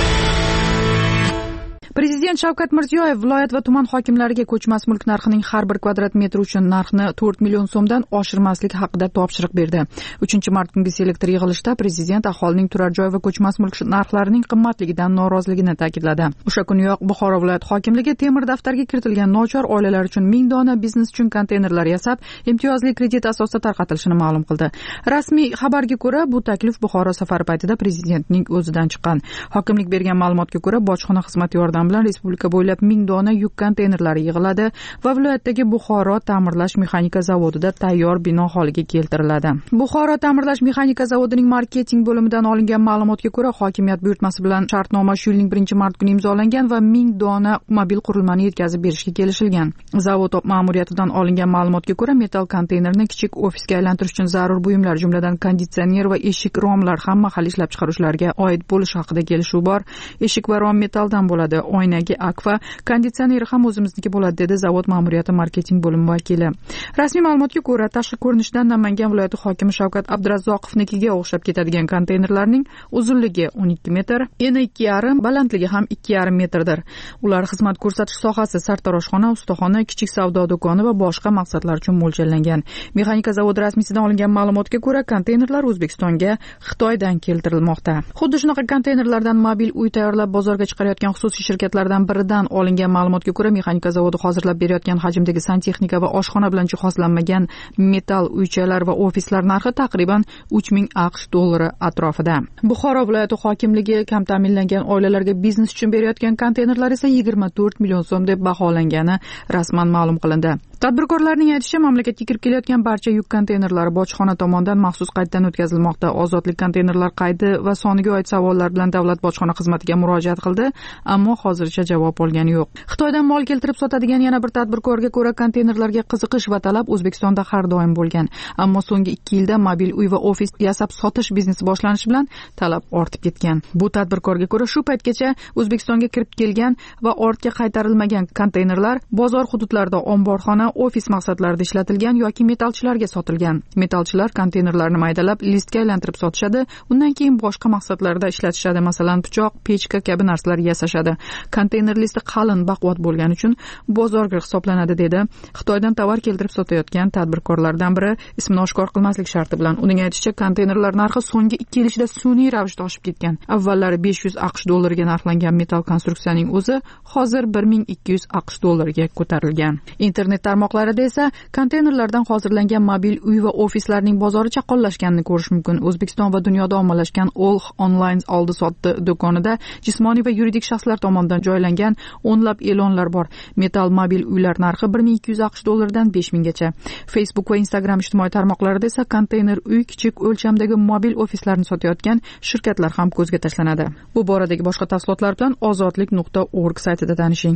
Prezident Shavkat Mirziyoyev viloyat va tuman hokimlariga ko'chmas mulk narxining har bir kvadrat metr uchun narxni 4 million so'mdan oshirmaslik haqida topshiriq berdi. 3-mart kungi selektor yig'ilishida prezident aholining turar joy va ko'chmas mulk narxlarining qimmatligidan noroziligini ta'kidladi. O'sha kuniyoq Buxoro viloyat hokimligi temir daftarga kiritilgan nochor oilalar uchun 1000 dona biznes uchun konteynerlar yasab, imtiyozli kredit asosida tarqatilishini ma'lum qildi. Rasmiy xabarga ko'ra, bu taklif Buxoro safari paytida prezidentning o'zidan chiqqan. Hokimlik bergan ma'lumotga ko'ra, bojxona xizmati yordamida bilan respublika bo'ylab 1000 dona yuk konteynerlari yig'iladi va viloyatdagi Buxoro ta'mirlash mexanika zavodida tayyor bino holiga keltiriladi. Buxoro ta'mirlash mexanika zavodining marketing bo'limidan olingan ma'lumotga ko'ra, hokimiyat buyurtmasi bilan shartnoma shu yilning 1-mart kuni imzolangan va 1000 dona mobil qurilmani yetkazib berishga kelishilgan. Zavod ma'muriyatidan olingan ma'lumotga ko'ra, metal konteynerni kichik ofisga aylantirish uchun zarur buyumlar, jumladan konditsioner va eshik romlar ham mahalliy ishlab chiqaruvchilarga oid bo'lishi haqida kelishuv bor. Eshik va rom metaldan bo'ladi. Oynagi akfa konditsioneri ham o'zimizniki bo'ladi, dedi zavod ma'muriyati marketing bo'limi vakili. Rasmiy ma'lumotga ko'ra, tashqi ko'rinishdan Namangan viloyati hokimi Shavkat Abdurazzoqovnikiga o'xshab ketadigan konteynerlarning uzunligi 12 metr, eni 2,5, balandligi ham 2,5 metrdir. Ular xizmat ko'rsatish sohasi, sartaroshxona, ustaxona, kichik savdo do'koni va boshqa maqsadlar uchun mo'ljallangan. Mexanika zavodi rasmiysidan olingan ma'lumotga ko'ra, konteynerlar O'zbekistonga Xitoydan keltirilmoqda. Xuddi shunaqa konteynerlardan mobil uy tayyorlab bozorga chiqarayotgan xususiy shirkatlardan biridan olingan ma'lumotga ko'ra, mexanika zavodi hozirlab berayotgan hajmdagi santexnika va oshxona bilan jihozlanmagan metal uychalar va ofislar narxi taqriban 3000 AQSh dollari atrofida. Buxoro viloyati hokimligi kam ta'minlangan oilalarga biznes uchun berayotgan konteynerlar esa 24 million so'm deb baholangani rasman ma'lum qilindi. Tadbirkorlarning aytishicha, mamlakatga kirib kelayotgan barcha yuk konteynerlari bojxona tomonidan maxsus qayddan o'tkazilmoqda. Ozodlik konteynerlar qaydi va soniga oid savollar bilan davlat bojxona xizmatiga murojaat qildi, ammo hozircha javob olgani yo'q. Xitoydan mol keltirib sotadigan yana bir tadbirkorga ko'ra, konteynerlarga qiziqish va talab O'zbekistonda har doim bo'lgan. Ammo so'nggi 2 yilda mobil uy va ofis yasab sotish biznesi boshlanishi bilan talab ortib ketgan. Bu tadbirkorga ko'ra, shu paytgacha O'zbekistonga kirib kelgan va ortga qaytarilmagan konteynerlar bozor hududlarida omborxona, ofis maqsadlarida ishlatilgan yoki metalchilarga sotilgan. Metalchilar konteynerlarni maydalab, listga aylantirib sotishadi, undan keyin boshqa maqsadlarda ishlatishadi, masalan, pichoq, pechka kabi narsalar yasashadi. Konteyner listi qalin, baquvvat bo'lgani uchun bozorga hisoblanadi, dedi Xitoydan tovar keltirib sotayotgan tadbirkorlardan biri, ismini oshkor qilmaslik sharti bilan. Uning aytishicha, konteynerlar narxi so'nggi 2 yil ichida sun'iy ravishda oshib ketgan. Avvallari 500 AQSh dollariga narxlangan metal konstruksiyaning o'zi hozir 1200 AQSh dollariga ko'tarilgan. Internet tarmoqlarida esa konteynerlardan hozirlangan mobil uy va ofislarning bozori chaqqonlashganini ko'rish mumkin. O'zbekiston va dunyoda ommalashgan Olx onlayn oldi-sotdi do'konida jismoniy va yuridik shaxslar tomonidan joylangan o'nlab e'lonlar bor. Metal mobil uylar narxi 1200 AQSh dollaridan 5000 gacha. Facebook va Instagram ijtimoiy tarmoqlarida esa konteyner uy, kichik o'lchamdagi mobil ofislarni sotayotgan shirkatlar ham ko'zga tashlanadi. Bu boradagi boshqa tafsilotlar bilan ozodlik.org saytida tanishing.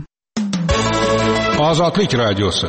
Ozodlik radiosi.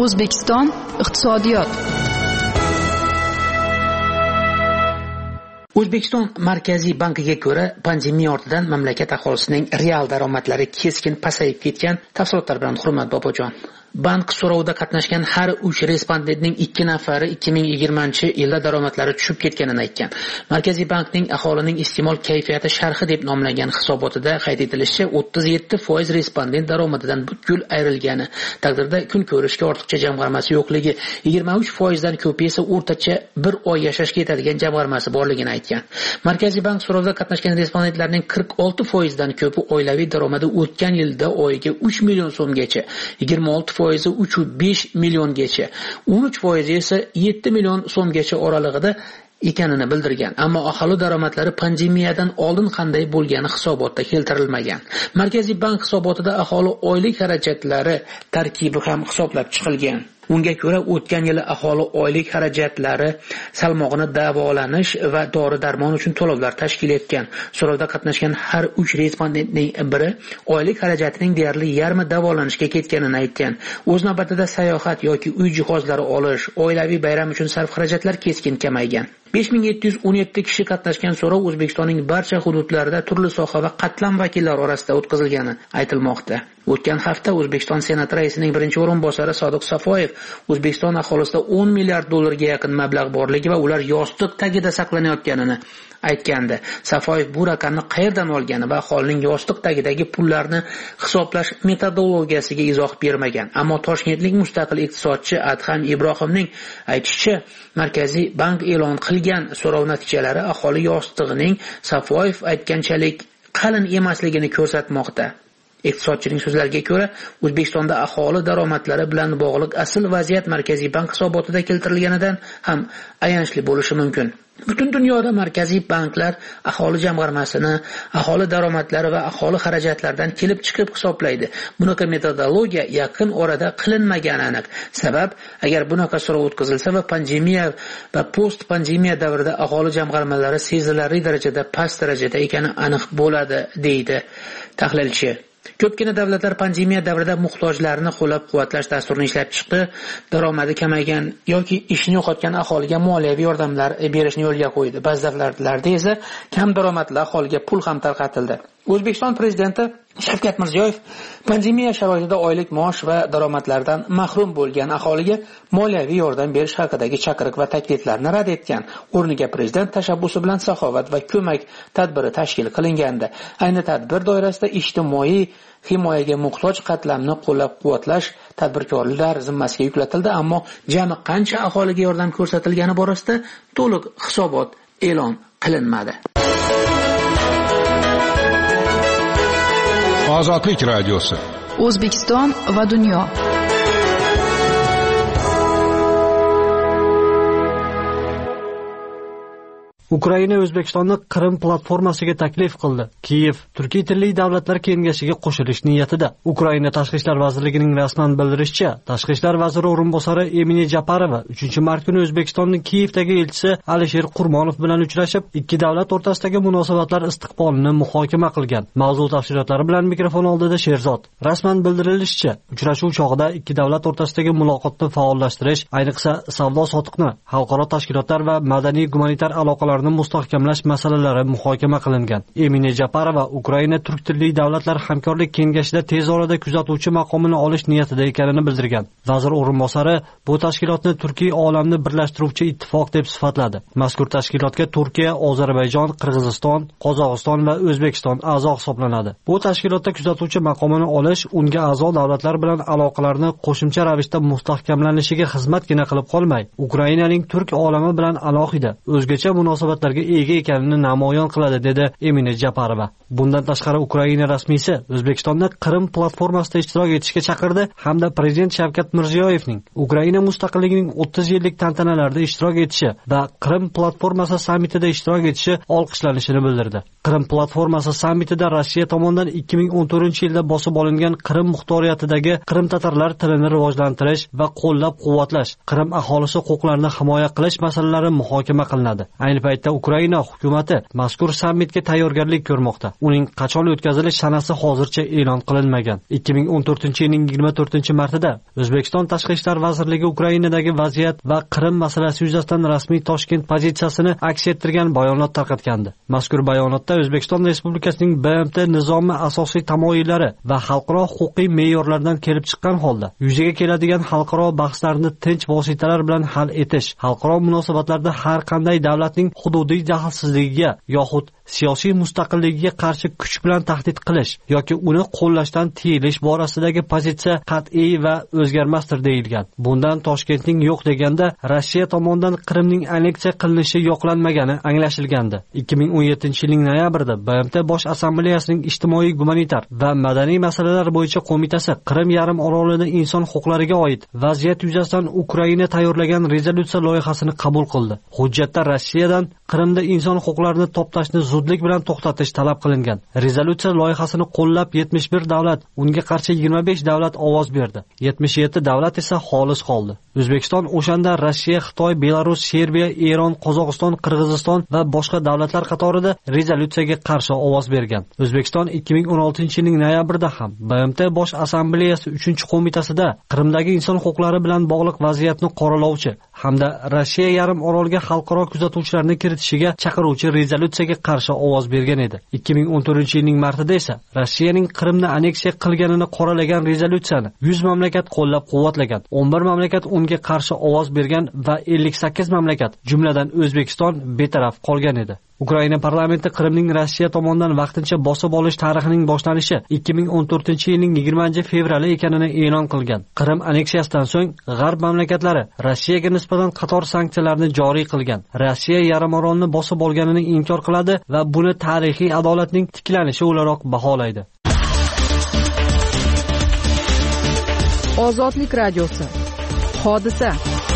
O'zbekiston iqtisodiyot. O'zbekiston Markaziy bankiga ko'ra, pandemiya ortidan mamlakat aholisining real daromadlari keskin pasayib ketgan. Tafsilotlar bilan Hurmat Bobojon. Bank so'rovida qatnashgan har 3 respondentning 2 nafari 2020-yilda daromadlari tushib ketganini aytgan. Markaziy bankning aholining iste'mol kayfiyati sharhi deb nomlangan hisobotida qayd etilishicha, 37% respondent daromadidan butkul ayrilgani, taqdirda kun ko'rishga ortiqcha jamg'armasi yo'qligi, 23% dan ko'pi esa o'rtacha 1 oy yashashga yetadigan jamg'armasi borligini aytgan. Markaziy bank so'rovida qatnashgan respondentlarning 46% dan ko'pi oilaviy daromadi o'tgan yilda oyiga 3 million so'mgacha, 26% 3.5 milliongacha, 13% esa 7 million so'mgacha oralig'ida ekanini bildirgan. Ammo aholi daromadlari pandemiyadan oldin qanday bo'lgani hisobotda keltirilmagan. Markaziy bank hisobotida aholi oylik xarajatlari tarkibi ham hisoblab chiqilgan. Unga ko'ra, o'tgan yili aholi oylik xarajatlari salmog'ini davolanish va dori-darmon uchun to'lovlar tashkil etgan. So'rovda qatnashgan har 3 respondentning biri oylik xarajatining deyarli yarmi davolanishga ketganini aytgan. O'z navbatida sayohat yoki uy jihozlari olish, oilaviy bayram uchun sarf xarajatlar keskin kamaygan. 5717 kishi qatnashgan so'rov O'zbekistonning barcha hududlarida turli soha va qatlam vakillari orasida o'tkazilgani aytilmoqda. O'tgan hafta O'zbekiston Senati raisining birinchi o'rinbosari Sodiq Safoyev O'zbekiston aholisida 10 milliard dollarga yaqin mablag' borligi va ular yostiq tagida saqlanayotganini aytgandi. Safoyev bu raqamni qayerdan olgani va aholining yostiq tagidagi pullarni hisoblash metodologiyasiga izoh bermagan. Ammo toshkentlik mustaqil iqtisodchi Adham Ibrohimning aytishicha, Markaziy bank e'lon qilgan so'rov natijalari aholi yostig'ining Safoyev aytganchalik qalin emasligini ko'rsatmoqda. Iqtisodchining so'zlariga ko'ra, O'zbekistonda aholi daromadlari bilan bog'liq asl vaziyat Markaziy bank hisobotida keltirilganidan ham ayanchli bo'lishi mumkin. Butun dunyoda markaziy banklar aholi jamg'armasini, aholi daromadlari va aholi xarajatlaridan kelib chiqib hisoblaydi. Bunaqa metodologiya yaqin orada qilinmagani aniq. Sabab, agar bunaqa so'rov o'tkazilsa va pandemiya va post-pandemiya davrida aholi jamg'armalari sezilarli darajada past darajada ekani aniq bo'ladi, deydi tahlilchi. Ko'pgina davlatlar pandemiya davrida muhtojlarni qo'llab-quvvatlash dasturini ishlab chiqdi. Daromadi kamaygan yoki ishini yo'qotgan aholiga moliyaviy yordamlar berishni yo'lga qo'ydi. Ba'zi davlatlarda esa kam daromadli aholiga pul ham tarqatildi. O'zbekiston prezidenti Shavkat Mirziyoyev pandemiya sharoitida oylik maosh va daromadlardan mahrum bo'lgan aholiga moliyaviy yordam berish haqidagi chaqiriq va takliflarni rad etgan. O'rniga prezident tashabbusi bilan saxovat va ko'mak tadbiri tashkil qilingandi. Ayni tadbir doirasida ijtimoiy himoyaga muhtoj qatlamni qo'llab-quvvatlash tadbirkorlar zimmasiga yuklatildi, ammo jami qancha aholiga yordam ko'rsatilgani borasida to'liq hisobot e'lon qilinmadi. Ozodlik radiosi. O'zbekiston va dunyo. Ukraina O'zbekistonni Qrim platformasiga taklif qildi. Kiyev Turkiy tilli davlatlar kengashiga qo'shilish niyatida. Ukraina Tashqi ishlar vazirligining rasman bildirishicha, Tashqi ishlar vaziri o'rinbosari Emine Japarova 3-mart kuni O'zbekistonning Kiyevdagi elchisi Alisher Qurmonov bilan uchrashib, ikki davlat o'rtasidagi munosabatlar istiqbolini muhokama qilgan. Mavzu tafsilotlari bilan mikrofon oldida Sherzod. Rasman bildirilishicha, uchrashuv chog'ida ikki davlat o'rtasidagi muloqotni faollashtirish, ayniqsa savdo-sotiqni, xalqaro tashkilotlar va madaniy-gumanitar aloqalar mustahkamlash masalalari muhokama qilingan. Emine Japarova Ukraina turk tilli davlatlar hamkorlik kengashida tez orada kuzatuvchi maqomini olish niyatida ekanini bildirgan. Vazir o'rinbosari bu tashkilotni Turkiy olamni birlashtiruvchi ittifoq deb sifatladi. Mazkur tashkilotga Turkiya, Ozarbayjon, Qirg'iziston, Qozog'iston va O'zbekiston a'zo hisoblanadi. Bu tashkilotda kuzatuvchi maqomini olish unga a'zo davlatlar bilan aloqalarni qo'shimcha ravishda mustahkamlanishiga xizmatgina qilib qolmay, Ukrainaning turk olami bilan alohida o'zgacha munosabatlarga ega ekanini namoyon qiladi, dedi Emine Japarova. Bundan tashqari Ukraina rasmiysi O'zbekistonni Qrim platformasida ishtirok etishga chaqirdi hamda prezident Shavkat Mirziyoyevning Ukraina mustaqilligining 30 yillik tantanalarida ishtirok etishi va Qrim platformasi sammitida ishtirok etishi olqishlanishini bildirdi. Qrim platformasi sammitida Rossiya tomonidan 2014-yilda bosib olingan Qrim muxtoriyatidagi Qrim tatarlar tilini rivojlantirish va qo'llab-quvvatlash, Qrim aholisi huquqlarini himoya qilish masalalari muhokama qilinadi. Ayni paytda paytda Ukraina hukumati mazkur sammitga tayyorgarlik ko'rmoqda. Uning qachon o'tkazilish sanasi hozircha e'lon qilinmagan. 2014-yilning 24-martida O'zbekiston Tashqi ishlar vazirligi Ukrainadagi vaziyat va Qrim masalasi yuzasidan rasmiy Toshkent pozitsiyasini aks ettirgan bayonot tarqatgandi. Mazkur bayonotda O'zbekiston Respublikasining BMT nizomi asosiy tamoyillari va xalqaro huquqiy me'yorlardan kelib chiqqan holda yuzaga keladigan xalqaro bahslarni tinch vositalar bilan hal etish, xalqaro munosabatlarda har qanday davlatning hududiy daxlsizligiga yoxud siyosiy mustaqilligiga qarshi kuch bilan tahdid qilish yoki uni qo'llashdan tiyilish borasidagi pozitsiya qat'iy va o'zgarmasdir deyilgan. Bundan Toshkentning yo'q deganda Rossiya tomonidan Qrimning anneksiya qilinishi yoqlanmagani anglashilgandi. 2017-yilning noyabrida BMT Bosh Assambleyasining ijtimoiy, gumanitar va madaniy masalalar bo'yicha qo'mitasi Qrim yarim orolida inson huquqlariga oid vaziyat yuzasidan Ukraina tayyorlagan rezolyutsiya loyihasini qabul qildi. Hujjatda Rossiyadan Qrimda inson huquqlarini toptashni zudlik bilan to'xtatish talab qilingan. Rezolyutsiya loyihasini qo'llab 71 davlat, unga qarshi 25 davlat ovoz berdi. 77 davlat esa xolis qoldi. O'zbekiston o'shanda Rossiya, Xitoy, Belarus, Serbiya, Eron, Qozog'iston, Qirg'iziston va boshqa davlatlar qatorida rezolyutsiyaga qarshi ovoz bergan. O'zbekiston 2016-yilning noyabrida ham BMT Bosh Assambleyasi 3-qo'mitasida Qrimdagi inson huquqlari bilan bog'liq vaziyatni qoralovchi hamda Rossiya yarim orolga xalqaro kuzatuvchilarni kiritishiga chaqiruvchi rezolyutsiyaga qarshi ovoz bergan edi. 2014-yilning martida esa Rossiyaning Qrimni anneksiya qilganini qoralagan rezolyutsiyani 100 mamlakat qo'llab-quvvatlagan. 11 mamlakat unga qarshi ovoz bergan va 58 mamlakat, jumladan O'zbekiston betaraf qolgan edi. Ukraina parlamenti Qrimning Rossiya tomonidan vaqtincha bosib olish tarixining boshlanishi 2014-yilning 20-fevrali ekanini e'lon qilgan. Qrim anneksiyasidan so'ng G'arb mamlakatlari Rossiyaga nisbatan qator sanksiyalarni joriy qilgan. Rossiya yarim orolni bosib olganini inkor qiladi va buni tarixiy adolatning tiklanishi o'laroq baholaydi. Ozodlik radiosi. Hodisa.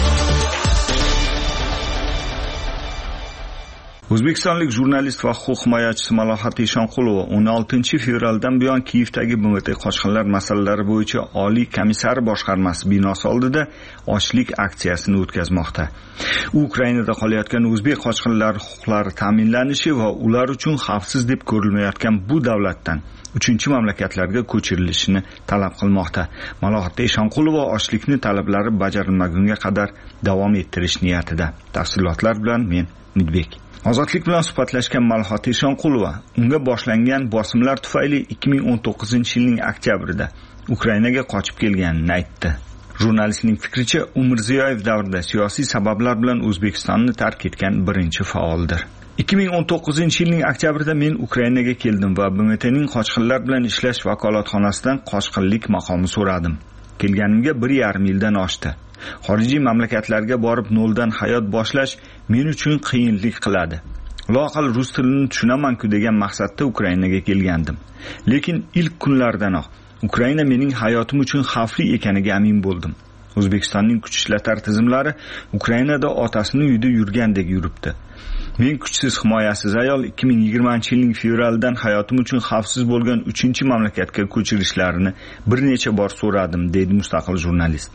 O'zbekistonlik jurnalist va huquq himoyachisi Malohat Eshonqulova 16-fevraldan buyon Kiyevdagi BMT qochqinlar masalalari bo'yicha Oliy komissari boshqarmasi binosi oldida ochlik aksiyasini o'tkazmoqda. U Ukrainada qolayotgan o'zbek qochqinlar huquqlari ta'minlanishi va ular uchun xavfsiz deb ko'rilmayotgan bu davlatdan 3-mamlakatlarga ko'chirilishini talab qilmoqda. Malohat Eshonqulova ochlikni talablari bajarilmagunga qadar davom ettirish niyatida. Tafsilotlar bilan men Midbek. Ozodlik bilan suhbatlashgan Malohat Eshonqulova unga boshlangan bosimlar tufayli 2019-yilning oktyabrida Ukrainaga qochib kelganini aytdi. Jurnalistning fikricha, u Mirziyoyev davrida siyosiy sabablar bilan O'zbekistonni tark etgan birinchi faoldir. 2019-yilning oktyabrida men Ukrainaga keldim va BMTning qochqinlar bilan ishlash vakolatxonasidan qochqinlik maqomi so'radim. Kelganimga 1,5 yildan oshdi. Xorijiy mamlakatlarga borib noldan hayot boshlash men uchun qiyinlik qiladi. Loaqal rus tilini tushunaman-ku degan maqsadda Ukrainaga kelgandim. Lekin ilk kunlardanoq Ukraina mening hayotim uchun xavfli ekaniga amin bo'ldim. O'zbekistonning kuch ishlatar tizimlari Ukrainada otasini uyida yurgandek yuribdi. Men kuchsiz, himoyasiz ayol 2020-yilning fevralidan hayotim uchun xavfsiz bo'lgan 3-mamlakatga ko'chirishlarini bir necha bor so'radim, deydi mustaqil jurnalist.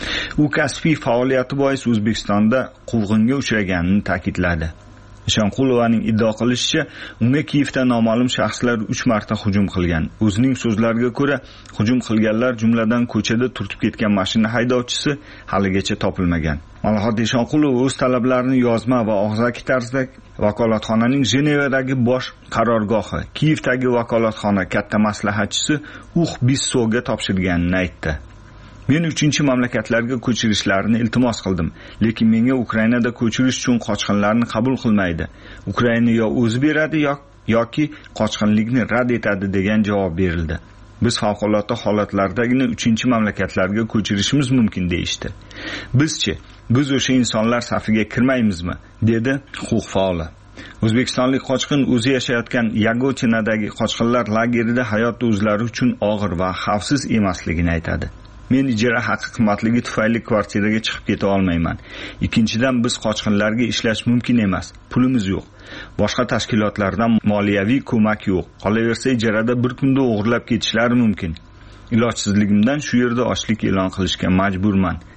U kasbiy faoliyati bois O'zbekistonda quvg'inga uchraganini ta'kidladi. Eshonqulovaning iddio qilishicha, unga Kiyevda noma'lum shaxslar 3 marta hujum qilgan. O'zining so'zlariga ko'ra, hujum qilganlar jumladan ko'chada turtib ketgan mashina haydovchisi haligacha topilmagan. Malohat Eshonqulova o'z talablarini yozma va og'zaki tarzda vakolatxonaning Jenevadagi bosh qarorgohi, Kiyevdagi vakolatxona katta maslahatchisi Bissovga topshirganini aytdi. Men 3-mamlakatlarga ko'chirishlarini iltimos qildim, lekin menga Ukrainada ko'chirish uchun qochqinlarni qabul qilmaydi. Ukraina yo o'zi beradi yoki qochqinlikni rad etadi degan javob berildi. Biz favqulodda holatlardagina 3-mamlakatlarga ko'chirishimiz mumkin deyishdi. Bizchi, biz o'sha insonlar safiga kirmaymizmi, dedi huquq faoli. O'zbekistonlik qochqin o'zi yashayotgan Yagotinadagi qochqinlar lagerida hayot o'zlari uchun og'ir va xavfsiz emasligini aytadi. Men ijara haqi qimmatligi tufayli kvartiraga chiqib keta olmayman. Ikkinchidan, biz qochqinlarga ishlash mumkin emas. Pulimiz yo'q. Boshqa tashkilotlardan moliyaviy ko'mak yo'q. Qolaversa, ijarada bir kunda o'g'irlab ketishlari mumkin. Ilojsizligimdan shu yerda ochlik e'lon qilishga majburman,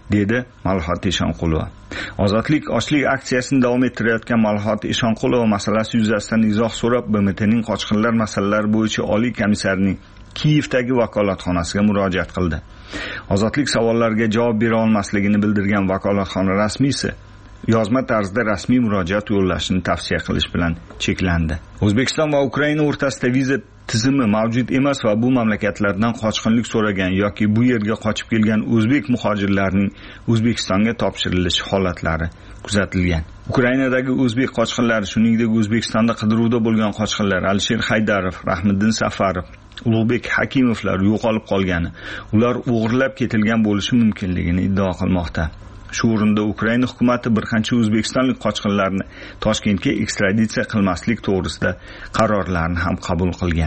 dedi Malhot Eshonqulova. Ozodlik ochlik aksiyasini davom ettirayotgan Malhot Eshonqulova masalasi yuzasidan izoh so'rab BMTning qochqinlar masalalari bo'yicha oliy komissarining Kiyevdagi vakolatxonasiga murojaat qildi. Ozodlik savollariga javob bera olmasligini bildirgan vakolatxona rasmiysi yozma tarzda rasmiy murojaat yo'llashni tavsiya qilish bilan cheklandi. O'zbekiston va Ukraina o'rtasida viza tizimi mavjud emas va bu mamlakatlardan qochqinlik so'ragan yoki bu yerga qochib kelgan o'zbek muhojirlarining O'zbekistonga topshirilishi holatlari kuzatilgan. Ukrainadagi o'zbek qochqinlari, shuningdek O'zbekistonda qidiruvda bo'lgan qochqinlar Alisher Haydarov, Rahmiddin Safarov, Ulug'bek Hakimovlar yo'qolib qolgani, ular o'g'irlab ketilgan bo'lishi mumkinligini iddao qilmoqda. Shu o'rinda Ukraina hukumati bir qancha o'zbekistonlik qochqinlarni Toshkentga ekstraditsiya qilmaslik to'g'risida qarorlarni ham qabul qilgan.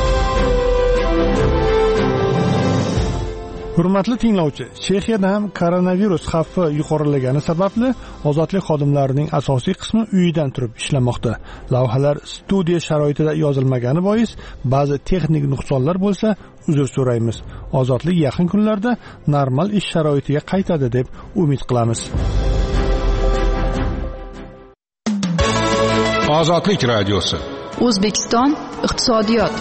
Hurmatli tinglovchi, Chexiyada ham koronavirus xavfi yuqorilagani sababli ozodlik xodimlarining asosiy qismi uyidan turib ishlamoqda. Lavhalar studiya sharoitida yozilmagani bois ba'zi texnik nuqsonlar bo'lsa, uzr so'raymiz. Ozodlik yaqin kunlarda normal ish sharoitiga qaytadi deb umid qilamiz. Ozodlik radiosi. O'zbekiston iqtisodiyot.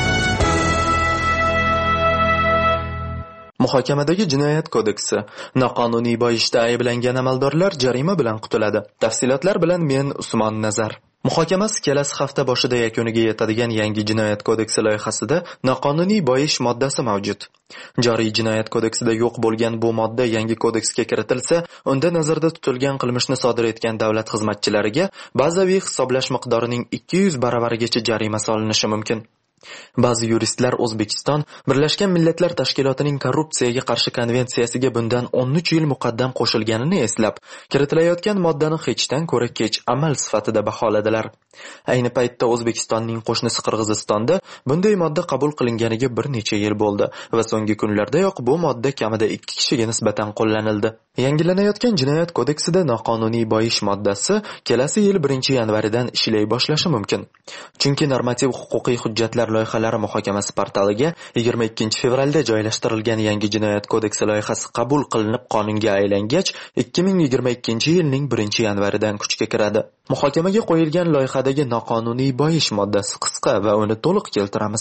Muhokamadagi jinoyat kodeksi noqonuniy boyishda ayblangan amaldorlar jarima bilan qutuladi. Tafsilotlar bilan men Usmon Nazar. Muhokamasi kelasi hafta boshida yakuniga yetadigan yangi jinoyat kodeksi loyihasida noqonuniy boyish moddasi mavjud. Joriy jinoyat kodeksida yo'q bo'lgan bu modda yangi kodeksga kiritilsa, unda nazarda tutilgan qilmishni sodir etgan davlat xizmatchilariga bazaviy hisoblash miqdorining 200 baravarigacha jarima solinishi mumkin. Ba'zi yuristlar O'zbekiston Birlashgan Millatlar Tashkilotining korrupsiyaga qarshi konvensiyasiga bundan 13 yil muqaddam qo'shilganini eslab, kiritilayotgan moddani hechdan ko'ra kech amal sifatida baholadilar. Ayni paytda O'zbekistonning qo'shnisi Qirg'izistonda bunday modda qabul qilinganiga bir necha yil bo'ldi va so'nggi kunlardayoq bu modda kamida 2 kishiga nisbatan qo'llanildi. Yangilanayotgan jinoyat kodeksida noqonuniy boyish moddasi kelasi yil 1-yanvaridan ishlay boshlashi mumkin. Chunki normativ huquqiy hujjatlar loyihalari muhokamasi portaliga 22 fevralda joylashtirilgan yangi jinoyat kodeksi loyihasi qabul qilinib qonunga aylangach, 2022-yilning 1-yanvaridan kuchga kiradi. Muhokamaga qo'yilgan loyihadagi noqonuniy boyish moddasi qisqa va uni to'liq keltiramiz.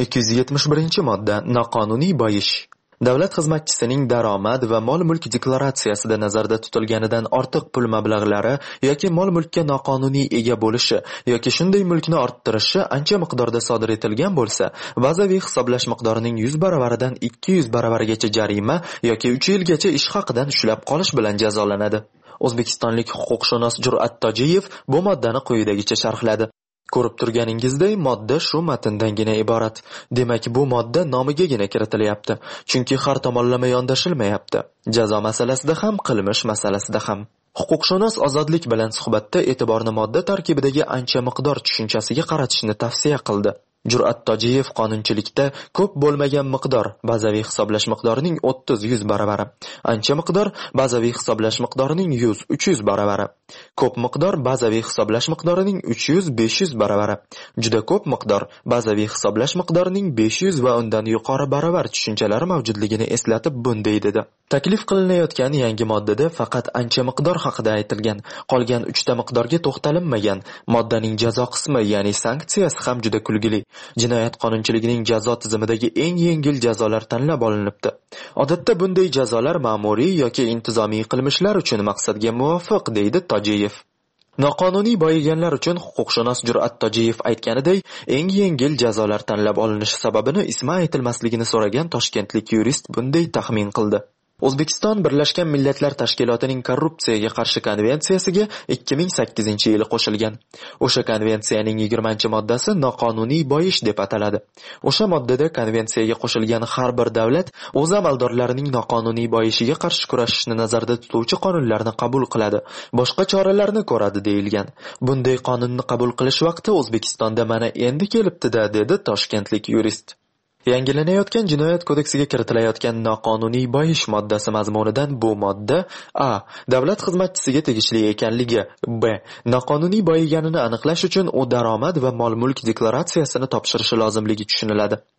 271-modda noqonuniy boyish. Davlat xizmatchisining daromad va mol-mulk deklaratsiyasida nazarda tutilganidan ortiq pul mablag'lari yoki mol-mulkka noqonuniy ega bo'lishi yoki shunday mulkni orttirishi ancha miqdorda sodir etilgan bo'lsa, bazaviy hisoblash miqdorining 100 baravaridan 200 baravarigacha jarima yoki 3 yilgacha ish haqidan ushlab qolish bilan jazolanadi. O'zbekistonlik huquqshunos Jur'at Tojiyev bu moddani quyidagicha sharhladi. Ko'rib turganingizdek, modda shu matndangina iborat. Demak, bu modda nomigagina kiritilyapti, chunki har tomonlama yondashilmayapti. Jazo masalasida ham, qilmish masalasida ham. Huquqshunos ozodlik bilan suhbatda e'tiborni modda tarkibidagi ancha miqdor tushunchasiga qaratishni tavsiya qildi. Jur'at Tojiyev qonunchilikda ko'p bo'lmagan miqdor bazaviy hisoblash miqdorining 30-100 baravari, ancha miqdor bazaviy hisoblash miqdorining 100-300 baravari, ko'p miqdor bazaviy hisoblash miqdorining 300-500 baravari, juda ko'p miqdor bazaviy hisoblash miqdorining 500 va undan yuqori baravar tushunchalari mavjudligini eslatib bunday dedi. Taklif qilinayotgan yangi moddada faqat ancha miqdor haqida aytilgan, qolgan 3 ta miqdorga to'xtalinmagan. Moddaning jazo qismi, ya'ni sanksiyasi ham juda kulgili. Jinoyat qonunchiligining jazo tizimidagi eng yengil jazolar tanlab olinibdi. Odatda bunday jazolar ma'muriy yoki intizomiy qilmishlar uchun maqsadga muvofiq, deydi Tojiyev. Noqonuniy boyiganlar uchun huquqshunos Jur'at Tojiyev aytganidek, eng yengil jazolar tanlab olinishi sababini ismi aytilmasligini so'ragan toshkentlik yurist bunday taxmin qildi. O'zbekiston Birlashgan Millatlar Tashkilotining korrupsiyaga qarshi konvensiyasiga 2008-yili qo'shilgan. O'sha konvensiyaning 20-moddasi noqonuniy boyish deb ataladi. O'sha moddada konvensiyaga qo'shilgan har bir davlat o'z amaldorlarining noqonuniy boyishiga qarshi kurashishni nazarda tutuvchi qonunlarni qabul qiladi, boshqa choralarni ko'radi deyilgan. Bunday qonunni qabul qilish vaqti O'zbekistonda mana endi kelibdi-da, dedi toshkentlik yurist. Yangilanayotgan jinoyat kodeksiga kiritilayotgan noqonuniy boyish moddasi mazmunidan bu modda a. davlat xizmatchisiga tegishli ekanligi, b. noqonuniy boyiganini aniqlash uchun u daromad va mol-mulk deklaratsiyasini topshirishi lozimligi tushuniladi.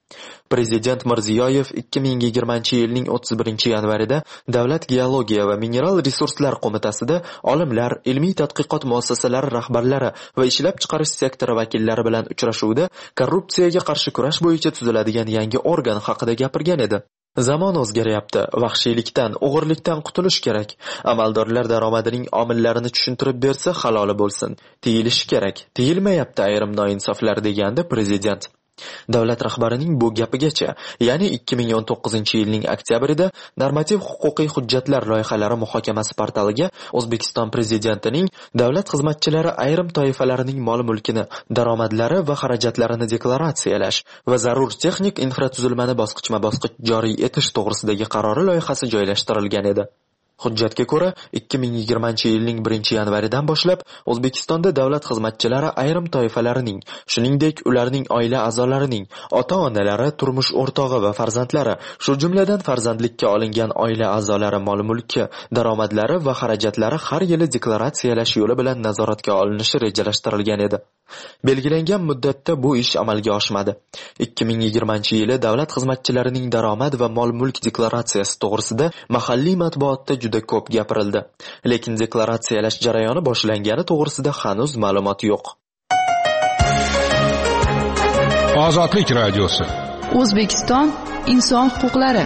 Prezident Mirziyoyev 2020-yilning 31-yanvarida Davlat geologiya va mineral resurslar qo'mitasida olimlar, ilmiy tadqiqot muassasalari rahbarlari va ishlab chiqarish sektori vakillari bilan uchrashuvda korrupsiyaga qarshi kurash bo'yicha tuziladigan yangi organ haqida gapirgan edi. Zamon o'zgaryapti, vahshiylikdan, o'g'irlikdan qutulish kerak. Amaldorlar daromadining omillarini tushuntirib bersa haloli bo'lsin. Tiyilishi kerak. Tiyilmayapti ayrim noinsoflar, degandi prezident. Davlat rahbarining bu gapigacha, ya'ni 2019-yilning oktyabrida normativ huquqiy hujjatlar loyihalari muhokamasi portaliga O'zbekiston prezidentining davlat xizmatchilari ayrim toifalarining mol-mulkini, daromadlari va xarajatlarini deklaratsiyalash va zarur texnik infratuzilmani bosqichma-bosqich joriy etish to'g'risidagi qarori loyihasi joylashtirilgan edi. Hujjatga ko'ra, 2020-yilning 1-yanvaridan boshlab O'zbekistonda davlat xizmatchilari ayrim toifalarining, shuningdek ularning oila a'zolarining, ota-onalari, turmush o'rtog'i va farzandlari, shu jumladan farzandlikka olingan oila a'zolari mol-mulki, daromadlari va xarajatlari har yili deklaratsiyalash yo'li bilan nazoratga olinishi rejalashtirilgan edi. Belgilangan muddatda bu ish amalga oshmadi. 2020-yili davlat xizmatchilarining daromad va mol-mulk deklaratsiyasi to'g'risida mahalliy matbuotda juda ko'p gapirildi. Lekin deklaratsiyalash jarayoni boshlangani to'g'risida hanuz ma'lumot yo'q. Ozodlik radiosi. O'zbekiston inson huquqlari.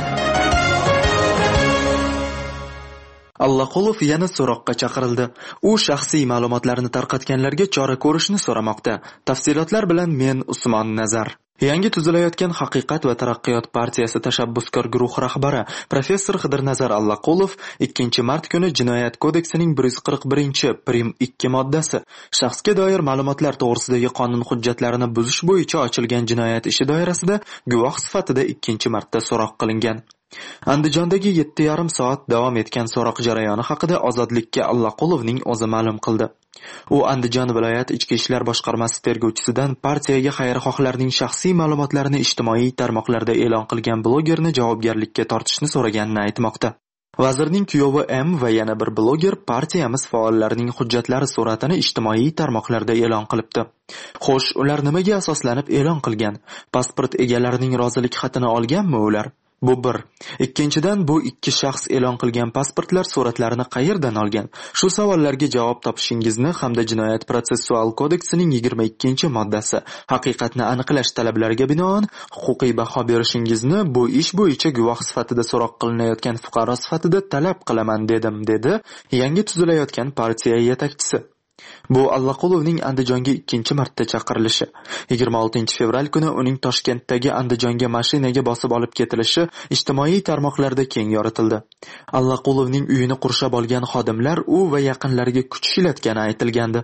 Allaqulov yana so'roqqa chaqirildi. U shaxsiy ma'lumotlarni tarqatganlarga chora ko'rishni so'ramoqda. Tafsilotlar bilan men Usmon Nazar. Yangi tuzilayotgan Haqiqat va taraqqiyot partiyasi tashabbuskor guruh rahbari professor Xidirnazar Allaqulov 2-mart kuni Jinoyat kodeksining 141-prim 2 moddasi shaxsga doir ma'lumotlar to'g'risidagi qonun hujjatlarini buzish bo'yicha ochilgan jinoyat ishi doirasida guvoh sifatida 2-marta so'roq qilingan. Andijondagi 7,5 soat davom etgan so'roq jarayoni haqida Ozodlikka Allaqulovning o'zi ma'lum qildi. U Andijon viloyat ichki ishlar boshqarmasi tergovchisidan partiyaga xayrixohlarning shaxsiy ma'lumotlarini ijtimoiy tarmoqlarda e'lon qilgan blogerni javobgarlikka tortishni so'raganini aytmoqda. Vazirning kuyovi M va yana bir bloger partiyamiz faollarining hujjatlari suratini ijtimoiy tarmoqlarda e'lon qilibdi. Xo'sh, ular nimaga asoslanib e'lon qilgan? Pasport egalarining rozilik xatini olganmi ular? Bu bir. Ikkinchidan, bu ikki shaxs e'lon qilgan pasportlar suratlarini qayerdan olgan? Shu savollarga javob topishingizni hamda Jinoyat protsessual kodeksining 22-moddasi haqiqatni aniqlash talablariga binoan huquqiy baho berishingizni bu ish bo'yicha guvoh sifatida so'roq qilinayotgan fuqaro sifatida talab qilaman dedim, dedi yangi tuzilayotgan partiya yetakchisi. Bu Allaqulovning Andijonga 2-marta chaqirilishi. 26-fevral kuni uning Toshkentdagi Andijonga mashinaga bosib olib ketilishi ijtimoiy tarmoqlarda keng yoritildi. Allaqulovning uyini qurshab olgan xodimlar u va yaqinlariga kuch ishlatgani aytilgandi.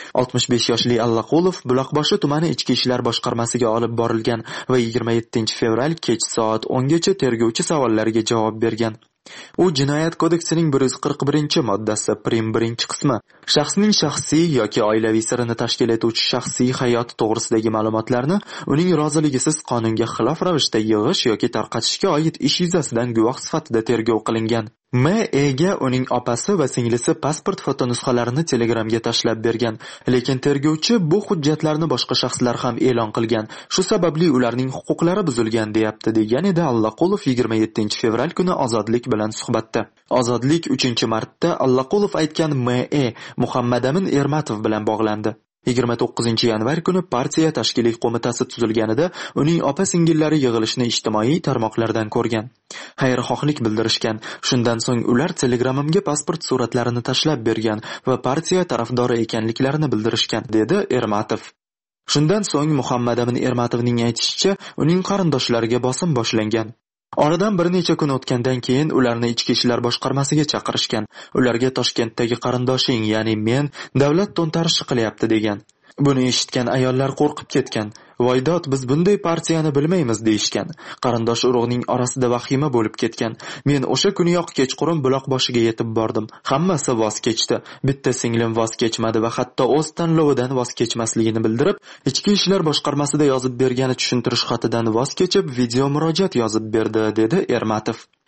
65 yoshli Allaqulov Buloqboshi tumani ichki ishlar boshqarmasiga olib borilgan va 27-fevral kech soat 10 gacha tergovchi savollariga javob bergan. U Jinoyat kodeksining 141-moddasi prim 1-qismi shaxsning shaxsiy yoki oilaviy sirini tashkil etuvchi shaxsiy hayoti to'g'risidagi ma'lumotlarni uning roziligisiz qonunga xilof ravishda yig'ish yoki tarqatishga oid ish yuzasidan guvoh sifatida tergov qilingan. M.E.ga uning opasi va singlisi pasport fotonusxalarini Telegramga tashlab bergan, lekin tergovchi bu hujjatlarni boshqa shaxslar ham e'lon qilgan. Shu sababli ularning huquqlari buzilgan, deyapti, degan edi Allaqulov 27-fevral kuni Ozodlik bilan suhbatda. Ozodlik 3-martda Allaqulov aytgan M.E. Muhammadamin Ermatov bilan bog'landi. 29-yanvar kuni partiya tashkiliy qo'mitasi tuzilganida uning opa-singillari yig'ilishni ijtimoiy tarmoqlardan ko'rgan. Xayrixohlik bildirishgan. Shundan so'ng ular Telegramimga pasport suratlarini tashlab bergan va partiya tarafdori ekanliklarini bildirishgan, dedi Ermatov. Shundan so'ng Muhammadamin Ermatovning aytishicha, uning qarindoshlariga bosim boshlangan. Oradan bir necha kun o'tgandan keyin ularni ichki ishlar boshqarmasiga chaqirishgan. Ularga Toshkentdagi qarindoshing, ya'ni men davlat to'ntarishi qilyapti degan. Buni eshitgan ayollar qo'rqib ketgan. Voydod, biz bunday partiyani bilmaymiz deyishgan. Qarindosh urug'ning orasida vahima bo'lib ketgan. Men o'sha kuniyoq kechqurun Buloqboshiga yetib bordim. Hammasi voz kechdi. Bitta singlim voz kechmadi va hatto o'z tanlovidan voz kechmasligini bildirib, ichki ishlar boshqarmasida yozib bergani tushuntirish xatidan voz kechib, video murojaat yozib berdi, dedi Ermatov.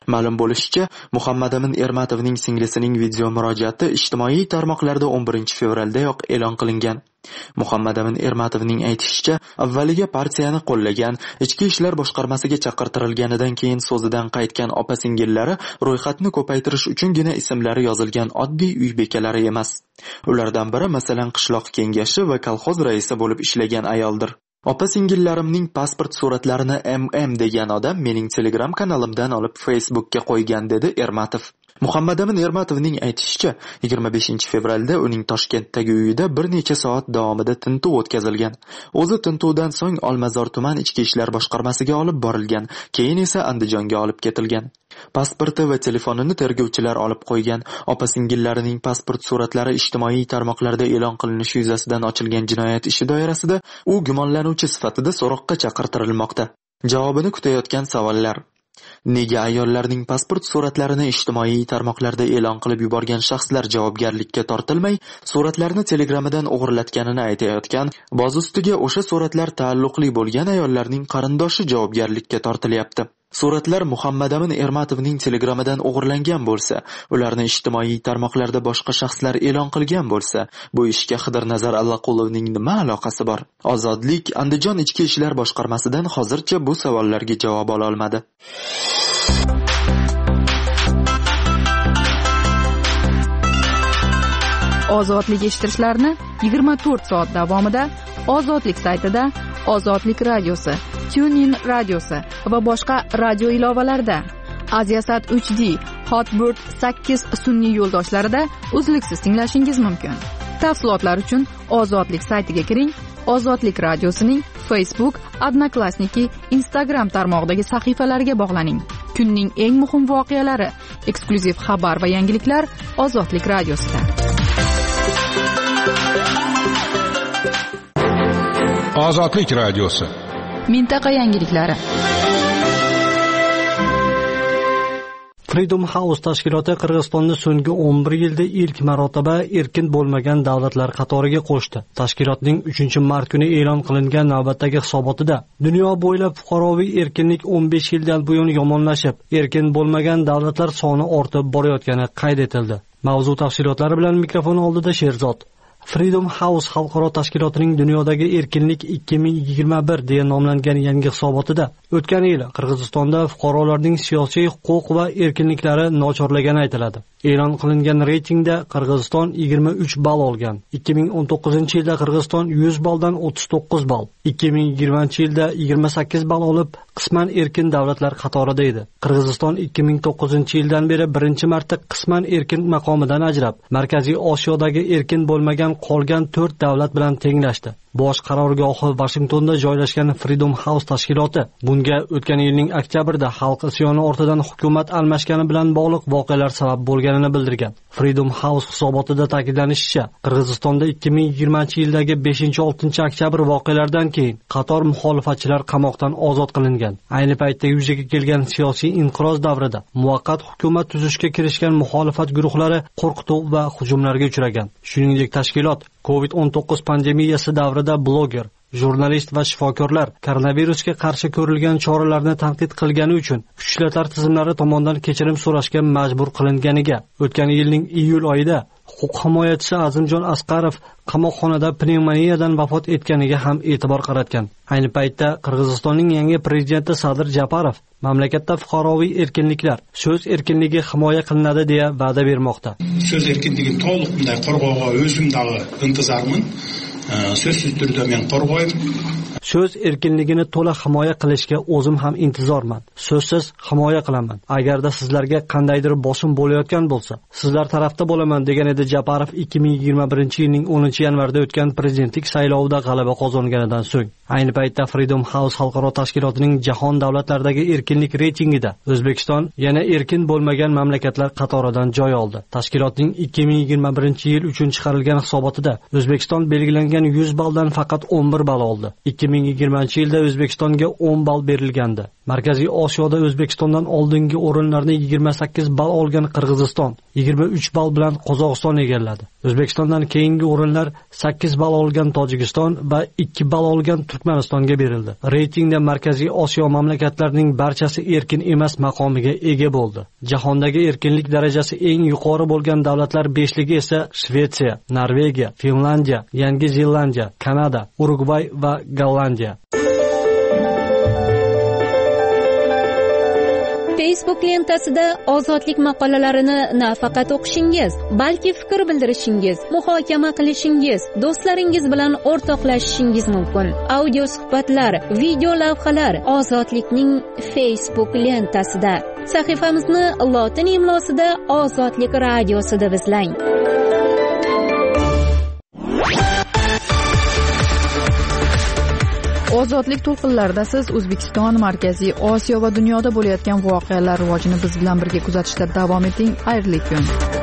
Ma'lum bo'lishicha, Muhammadamin Ermatovning singlisining video murojaati ijtimoiy tarmoqlarda 11 fevraldayoq e'lon qilingan. Muhammadamin Ermatovning aytishicha, avvaliga partiyani qo'llagan, ichki ishlar boshqarmasiga chaqirtirilganidan keyin so'zidan qaytgan opa-singillari ro'yxatni ko'paytirish uchungina ismlari yozilgan oddiy uy bekalari emas. Ulardan biri masalan qishloq kengashi va kolxoz raisi bo'lib ishlagan ayoldir. Opa-singillarimning pasport suratlarini MM degan odam mening Telegram kanalimdan olib Facebookka qo'ygan, dedi Ermatov. Muhammadamin Ermatovning aytishicha, 25 fevralda uning Toshkentdagi uyida bir necha soat davomida tintuv o'tkazilgan. O'zi tintuvdan so'ng Olmazor tuman ichki ishlar boshqarmasiga olib borilgan, keyin esa Andijonga olib ketilgan. Pasporti va telefonini tergovchilar olib qo'ygan. Opa-singillarining pasport suratlari ijtimoiy tarmoqlarda e'lon qilinishi yuzasidan ochilgan jinoyat ishi doirasida u gumonlanuvchi sifatida so'roqqa chaqirtirilmoqda. Javobini kutayotgan savollar: Nega ayollarning pasport suratlarini ijtimoiy tarmoqlarda e'lon qilib yuborgan shaxslar javobgarlikka tortilmay, suratlarni Telegramdan o'g'irlatganini aytayotgan, boz ustiga o'sha suratlar taalluqli bo'lgan ayollarning qarindoshi javobgarlikka tortilyapti? Suratlar Muhammadamin Ermatovning Telegramdan o'g'irlangan bo'lsa, ularni ijtimoiy tarmoqlarda boshqa shaxslar e'lon qilgan bo'lsa, bu ishga Xidirnazar Allaqulovning nima aloqasi bor? Ozodlik Andijon ichki ishlar boshqarmasidan hozircha bu savollarga javob ola olmadi. Ozodlik eshittirishlarni 24 soat davomida Ozodlik saytida, Ozodlik radiosi, TuneIn radiosi va boshqa radio ilovalarda, Aziasat 3D, Hotbird 8 sun'iy yo'ldoshlarida uzluksiz tinglashingiz mumkin. Tafsilotlar uchun Ozodlik saytiga kiring. Ozodlik radiosining Facebook, Odnoklassniki, Instagram tarmog'idagi sahifalariga bog'laning. Kunning eng muhim voqealari, eksklyuziv xabar va yangiliklar Ozodlik radiosida. Ozodlik radiosi. Mintaqa yangiliklari. Freedom House tashkiloti Qirg'izistonni so'nggi 11 yilda ilk marotaba erkin bo'lmagan davlatlar qatoriga qo'shdi. Tashkilotning 3-mart kuni e'lon qilingan navbatdagi hisobotida dunyo bo'ylab fuqaroviy erkinlik 15 yildan buyon yomonlashib, erkin bo'lmagan davlatlar soni ortib borayotgani qayd etildi. Mavzu tafsilotlari bilan mikrofon oldida Sherzod. Freedom House xalqaro tashkilotining dunyodagi erkinlik 2021 deya nomlangan yangi hisobotida o'tgan yil Qirg'izistonda fuqarolarning siyosiy huquq va erkinliklari nochorlagani aytiladi. E'lon qilingan reytingda Qirg'iziston 23 ball olgan. 2019-yilda Qirg'iziston 100 balldan 39 ball, 2020-yilda 28 ball olib, qisman erkin davlatlar qatorida edi. Qirg'iziston 2009-yildan beri birinchi marta qisman erkin maqomidan ajrab, Markaziy Osiyodagi erkin bo'lmagan qolgan 4 davlat bilan tenglashdi. Bosh qarorgohi Washingtonda joylashgan Freedom House tashkiloti bunga o'tgan yilning oktyabrida xalq isyoni ortidan hukumat almashgani bilan bog'liq voqealar sabab bo'lganini bildirgan. Freedom House hisobotida ta'kidlanishicha, Qirg'izistonda 2020-yildagi 5-6 oktyabr voqealaridan keyin qator muxolifatchilar qamoqdan ozod qilingan. Ayni paytda yuzaga kelgan siyosiy inqiroz davrida muvaqqat hukumat tuzishga kirishgan muxolifat guruhlari qo'rqituv va hujumlarga uchragan. Shuningdek, tashkilot COVID-19 pandemiyasi davrida bloger, jurnalist va shifokorlar koronavirusga qarshi ko'rilgan choralarni tanqid qilgani uchun kuchli ishlar tizimlari tomonidan kechirim so'rashga majbur qilinganiga, o'tgan yilning iyul oyida huquq himoyachisi Azimjon Asqarov qamoqxonada pnevmoniyadan vafot etganiga ham e'tibor qaratgan. Ayni paytda Qirg'izistonning yangi prezidenti Sadir Japarov mamlakatda fuqaroviy erkinliklar, so'z erkinligi himoya qilinadi deya va'da bermoqda. So'z erkinligini to'liq bunday qo'rg'ovga o'zimdagi intizorman. So'zsiz turda men qo'rg'oyim. So'z erkinligini to'la himoya qilishga o'zim ham intizorman. So'zsiz himoya qilaman. Agarda sizlarga qandaydir bosim bo'layotgan bo'lsa, sizlar tarafda bo'laman, degan edi Japarov 2021-yilning 10-yanvarda o'tgan prezidentlik saylovida g'alaba qozonganidan so'ng. Ayni paytda Freedom House xalqaro tashkilotining jahon davlatlaridagi erkinlik reytingida O'zbekiston yana erkin bo'lmagan mamlakatlar qatoridan joy oldi. Tashkilotning 2021-yil uchun chiqarilgan hisobotida O'zbekiston belgilangan 100 balldan faqat 11 ball oldi. 2020-yilda O'zbekistonga 10 ball berilgandi. Markaziy Osiyoda O'zbekistondan oldingi o'rinlarni 28 ball olgan Qirg'iziston 23 ball bilan Qozog'iston egalladi. O'zbekistondan keyingi o'rinlar 8 ball olgan Tojikiston va 2 ball olgan Turkmanistonga berildi. Reytingda Markaziy Osiyo mamlakatlarining barchasi erkin emas maqomiga ega bo'ldi. Jahondagi erkinlik darajasi eng yuqori bo'lgan davlatlar 5ligi esa Shvetsiya, Norvegiya, Finlandiya, Yangi Zelandiya, Kanada, Urugvay va Gollandiya. Facebook lentasida ozodlik maqolalarini nafaqat o'qishingiz, balki fikr bildirishingiz, muhokama qilishingiz, do'stlaringiz bilan o'rtoqlashishingiz mumkin. Audio suhbatlar, video lavhalar ozodlikning Facebook lentasida. Sahifamizni lotin imlosida Ozodlik radiosi deb izlang. Ozodlik to'lqinlarida siz O'zbekiston, Markaziy Osiyo va dunyoda bo'layotgan voqealar rivojini biz bilan birga kuzatishda davom eting. Xayrli kun.